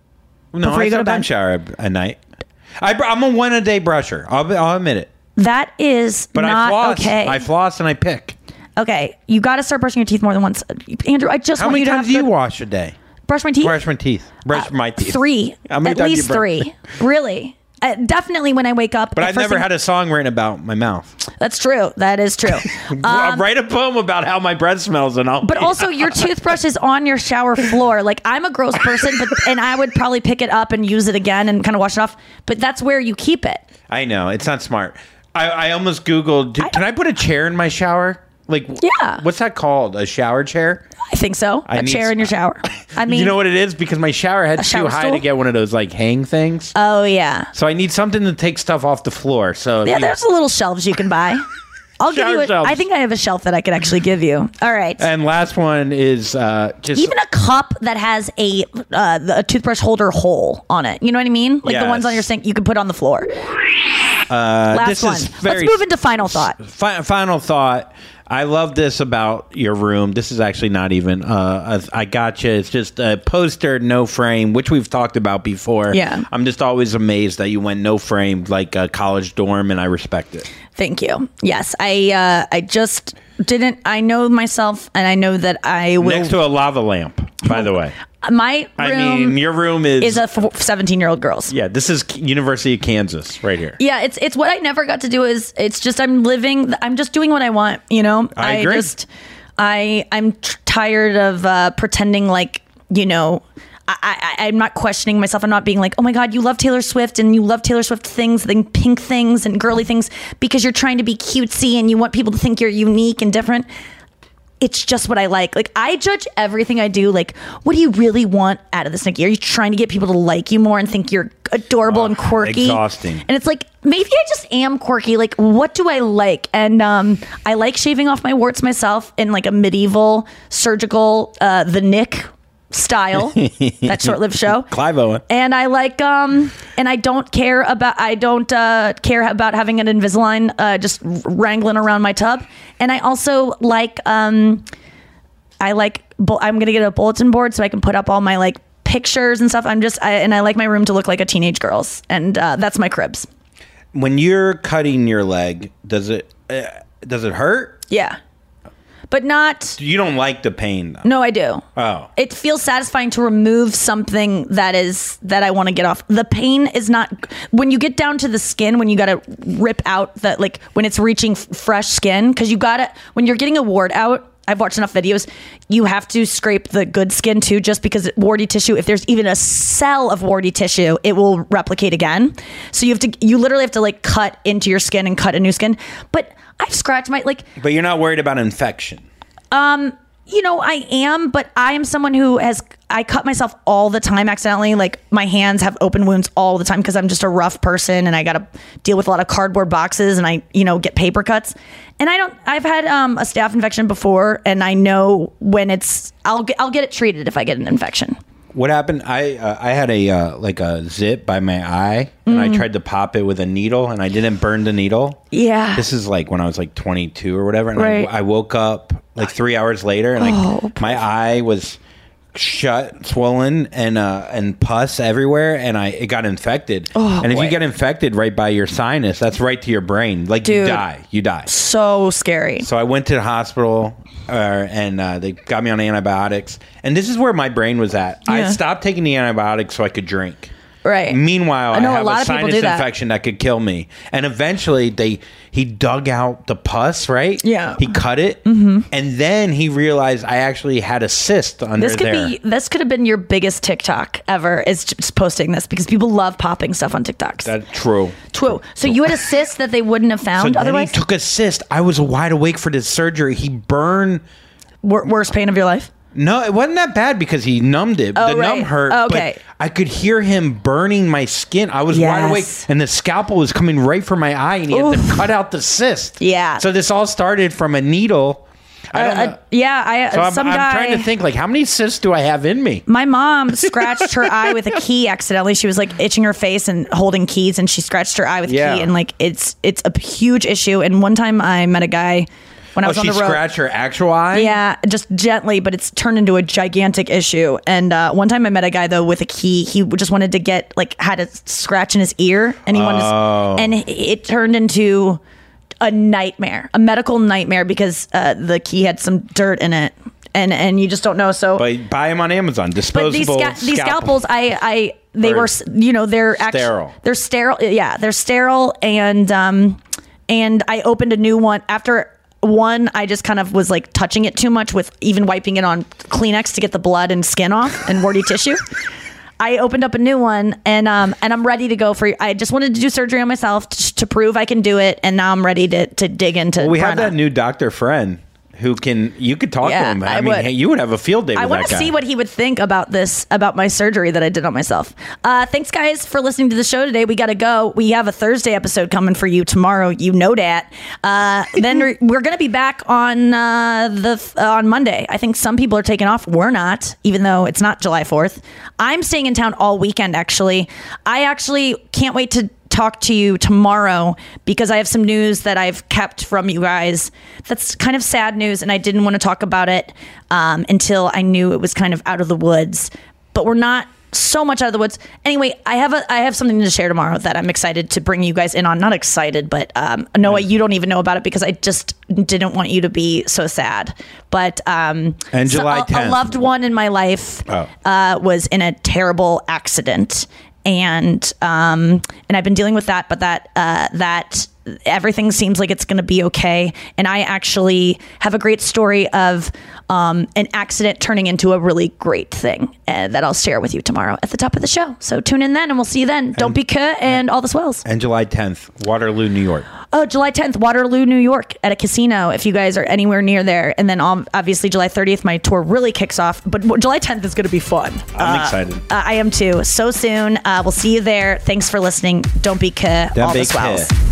No, before I you go to sometimes bed. shower at night. I, br- I'm a one a day brusher. I'll, I'll admit it. That is But not I floss. okay. I floss and I pick. Okay, you got to start brushing your teeth more than once. Andrew, I just How want many you to times have do you good- wash a day? brush my teeth. Brush my teeth. Brush my teeth. Three, How many at times least you brush- three. Really, uh, definitely when I wake up. But the I've first never thing- had a song written about my mouth. That's true. That is true. I'll write a poem about how my breath smells, and I'll. But also, your toothbrush is on your shower floor. Like, I'm a gross person, but and I would probably pick it up and use it again and kind of wash it off. But that's where you keep it. I know it's not smart. I, I almost Googled. Do, can I put a chair in my shower? Like, Yeah. What's that called? A shower chair? I think so. I a need chair s- in your shower. I mean, you know what it is? Because my shower head's shower too high stool? to get one of those like hang things. Oh yeah. So I need something to take stuff off the floor. So Yeah, you- there's little shelves you can buy. I'll give Shower you. A, shelves. I think I have a shelf that I could actually give you. All right. And last one is uh, just Even a cup that has a uh, the- a toothbrush holder hole on it. You know what I mean? Like the ones on Yes. your sink you can put on the floor. uh, Last this one. is very Let's move into final thought. Fi- final thought. I love this about your room. This is actually not even. Uh, a, I gotcha. It's just a poster, no frame, which we've talked about before. Yeah. I'm just always amazed that you went no frame like a college dorm, and I respect it. Thank you. Yes, I uh, I just didn't. I know myself, and I know that I will. Next to a lava lamp, by the way. My room I mean, your room is is a seventeen-year-old girl's. yeah. This is University of Kansas, right here. Yeah, it's it's what I never got to do. Is it's just I'm living. I'm just doing what I want. You know. I agree. just I I'm t- tired of uh, pretending like you know. I, I, I'm not questioning myself. I'm not being like, oh my God, you love Taylor Swift and you love Taylor Swift things, then pink things and girly things because you're trying to be cutesy and you want people to think you're unique and different. It's just what I like. Like, I judge everything I do. Like, what do you really want out of this, Nikki? Are you trying to get people to like you more and think you're adorable Oh, and quirky? exhausting. And it's like, maybe I just am quirky. Like, what do I like? And um, I like shaving off my warts myself in like a medieval surgical, uh, The Nick style, that short-lived show. Clive Owen. And I like, um, and I don't care about, I don't uh, care about having an Invisalign uh, just wrangling around my tub. And I also like, um, I like, bu- I'm gonna get a bulletin board so I can put up all my like pictures and stuff. I'm just, I, and I like my room to look like a teenage girl's, and uh, that's my cribs. When you're cutting your leg, does it uh, does it hurt? Yeah, but not. You don't like the pain, though. No, I do. Oh. It feels satisfying to remove something that is that I want to get off. The pain is not when you get down to the skin, when you got to rip out that, like when it's reaching f- fresh skin, because you got to when you're getting a wart out, I've watched enough videos. You have to scrape the good skin too, just because warty tissue, if there's even a cell of warty tissue, it will replicate again. So you have to, you literally have to like cut into your skin and cut a new skin. But I've scratched my, like. But you're not worried about infection. Um, you know, I am, but I am someone who has, I cut myself all the time accidentally. Like my hands have open wounds all the time because I'm just a rough person and I got to deal with a lot of cardboard boxes and I, you know, get paper cuts. And I don't, I've had um, a staph infection before and I know when it's, I'll get, I'll get it treated if I get an infection. What happened? I uh, I had a uh, like a zit by my eye, and mm. I tried to pop it with a needle, and I didn't burn the needle. Yeah. This is like when I was like twenty-two or whatever, and right. I, I woke up like three hours later, and like oh, my eye was shut, swollen, and uh, and pus everywhere, and I it got infected. Oh, and if boy. you get infected right by your sinus, that's right to your brain. Like Dude, you die, you die. So scary. So I went to the hospital. Uh, and uh, they got me on antibiotics. And this is where my brain was at. Yeah. I stopped taking the antibiotics so I could drink. Right. Meanwhile, I, know I have a, lot a of sinus do that. infection that could kill me. And eventually, they he dug out the pus, right? Yeah. He cut it. Mm-hmm. And then he realized I actually had a cyst under this could there. Be, this could have been your biggest TikTok ever, is just posting this, because people love popping stuff on TikToks. That's true. True. So you had a cyst that they wouldn't have found so otherwise? Then he took a cyst. I was wide awake for this surgery. He burned... W- worst pain of your life? No, it wasn't that bad because he numbed it. Oh, the right. numb hurt, okay. but I could hear him burning my skin. I was yes. wide awake, and the scalpel was coming right for my eye, and he Oof. had to cut out the cyst. Yeah. So this all started from a needle. I don't uh, know. Uh, yeah, I. So I'm, some I'm guy, trying to think, like, how many cysts do I have in me? My mom scratched her eye with a key accidentally. She was like itching her face and holding keys, and she scratched her eye with yeah. a key, and like it's it's a huge issue. And one time I met a guy. When I was oh, on the she road. scratched her actual eye? Yeah, just gently, but it's turned into a gigantic issue. And uh, one time I met a guy, though, with a key. He just wanted to get, like, had a scratch in his ear. And he wanted oh. to, and it turned into a nightmare, a medical nightmare, because uh, the key had some dirt in it. And and you just don't know. So But buy them on Amazon. Disposable But these, sca- these scalpels. scalpels, I, I they Or were, you know, they're sterile. Actually, they're sterile. Yeah, they're sterile. And, um, and I opened a new one after... One, I just kind of was like touching it too much with even wiping it on Kleenex to get the blood and skin off and warty tissue. I opened up a new one and um and I'm ready to go for. I just wanted to do surgery on myself to, to prove I can do it, and now I'm ready to to dig into. Well, we Brenna. have that new doctor friend who can. You could talk Yeah, to him. I, I mean, would. hey, you would have a field day. With I want that to guy. see what he would think about this, about my surgery that I did on myself. Uh, thanks, guys, for listening to the show today. We got to go. We have a Thursday episode coming for you tomorrow. You know that. Uh, then we're, we're going to be back on uh, the uh, on Monday. I think some people are taking off. We're not, even though it's not July fourth. I'm staying in town all weekend, actually. I actually can't wait to talk to you tomorrow because I have some news that I've kept from you guys. That's kind of sad news, and I didn't want to talk about it um, until I knew it was kind of out of the woods. But we're not so much out of the woods. Anyway, I have a I have something to share tomorrow that I'm excited to bring you guys in on. Not excited, but um, Noah, you don't even know about it because I just didn't want you to be so sad. But um, and so July tenth, a, a loved one in my life oh. uh, was in a terrible accident. And um, and I've been dealing with that, but that uh, that everything seems like it's going to be okay. And I actually have a great story of um, an accident turning into a really great thing uh, that I'll share with you tomorrow at the top of the show. So tune in then, and we'll see you then. And, Don't be cut and all the swells. And July tenth, Waterloo, New York. Oh, July tenth, Waterloo, New York, at a casino, if you guys are anywhere near there. And then um, obviously July thirtieth, my tour really kicks off. But July tenth is going to be fun. I'm uh, excited. Uh, I am too. So soon. Uh, we'll see you there. Thanks for listening. Don't be cut. Don't All be the swells. cuh.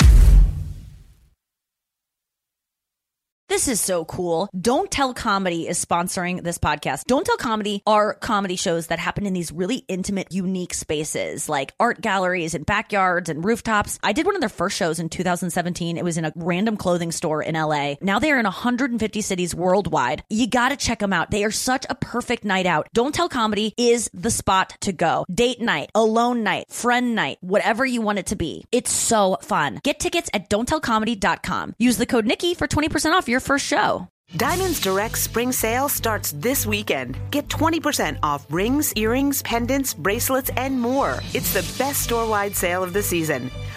This is so cool. Don't Tell Comedy is sponsoring this podcast. Don't Tell Comedy are comedy shows that happen in these really intimate, unique spaces like art galleries and backyards and rooftops. I did one of their first shows in two thousand seventeen. It was in a random clothing store in L A. Now they are in one hundred fifty cities worldwide. You got to check them out. They are such a perfect night out. Don't Tell Comedy is the spot to go. Date night, alone night, friend night, whatever you want it to be. It's so fun. Get tickets at don't tell comedy dot com. Use the code Nikki for twenty percent off your first show. Diamonds Direct spring sale starts this weekend. Get twenty percent off rings, earrings, pendants, bracelets, and more. It's the best store-wide sale of the season.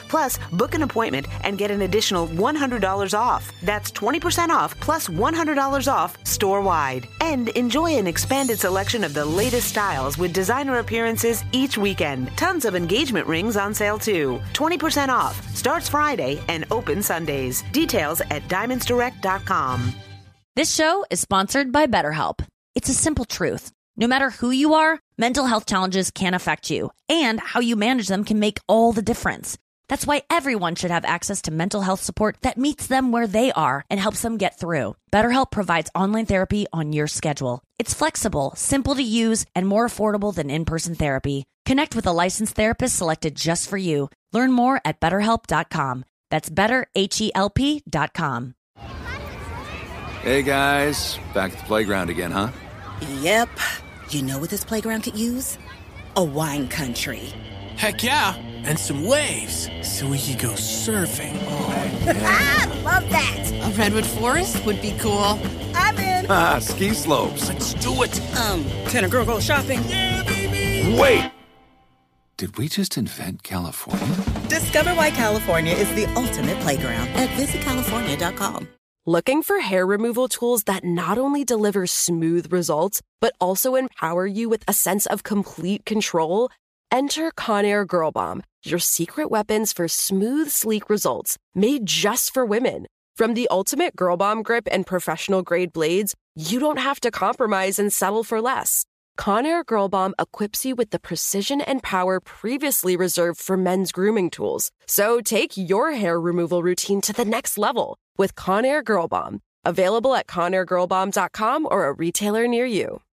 Plus, book an appointment and get an additional one hundred dollars off. That's twenty percent off plus one hundred dollars off store-wide. And enjoy an expanded selection of the latest styles with designer appearances each weekend. Tons of engagement rings on sale too. twenty percent off. Starts Friday and open Sundays. Details at diamonds direct dot com. This show is sponsored by BetterHelp. It's a simple truth. No matter who you are, mental health challenges can affect you, and how you manage them can make all the difference. That's why everyone should have access to mental health support that meets them where they are and helps them get through. BetterHelp provides online therapy on your schedule. It's flexible, simple to use, and more affordable than in-person therapy. Connect with a licensed therapist selected just for you. Learn more at better help dot com. That's better help dot com. Hey guys, back at the playground again, huh? Yep. You know what this playground could use? A wine country. Heck yeah, and some waves so we could go surfing. Oh, yeah. Ah, love that. A redwood forest would be cool. I'm in. Ah, ski slopes. Let's do it. Um, can a girl go shopping? Yeah, baby. Wait. Did we just invent California? Discover why California is the ultimate playground at visit california dot com. Looking for hair removal tools that not only deliver smooth results, but also empower you with a sense of complete control? Enter Conair Girl Bomb, your secret weapons for smooth, sleek results, made just for women. From the ultimate Girl Bomb grip and professional-grade blades, you don't have to compromise and settle for less. Conair Girl Bomb equips you with the precision and power previously reserved for men's grooming tools. So take your hair removal routine to the next level with Conair Girl Bomb. Available at conair girl bomb dot com or a retailer near you.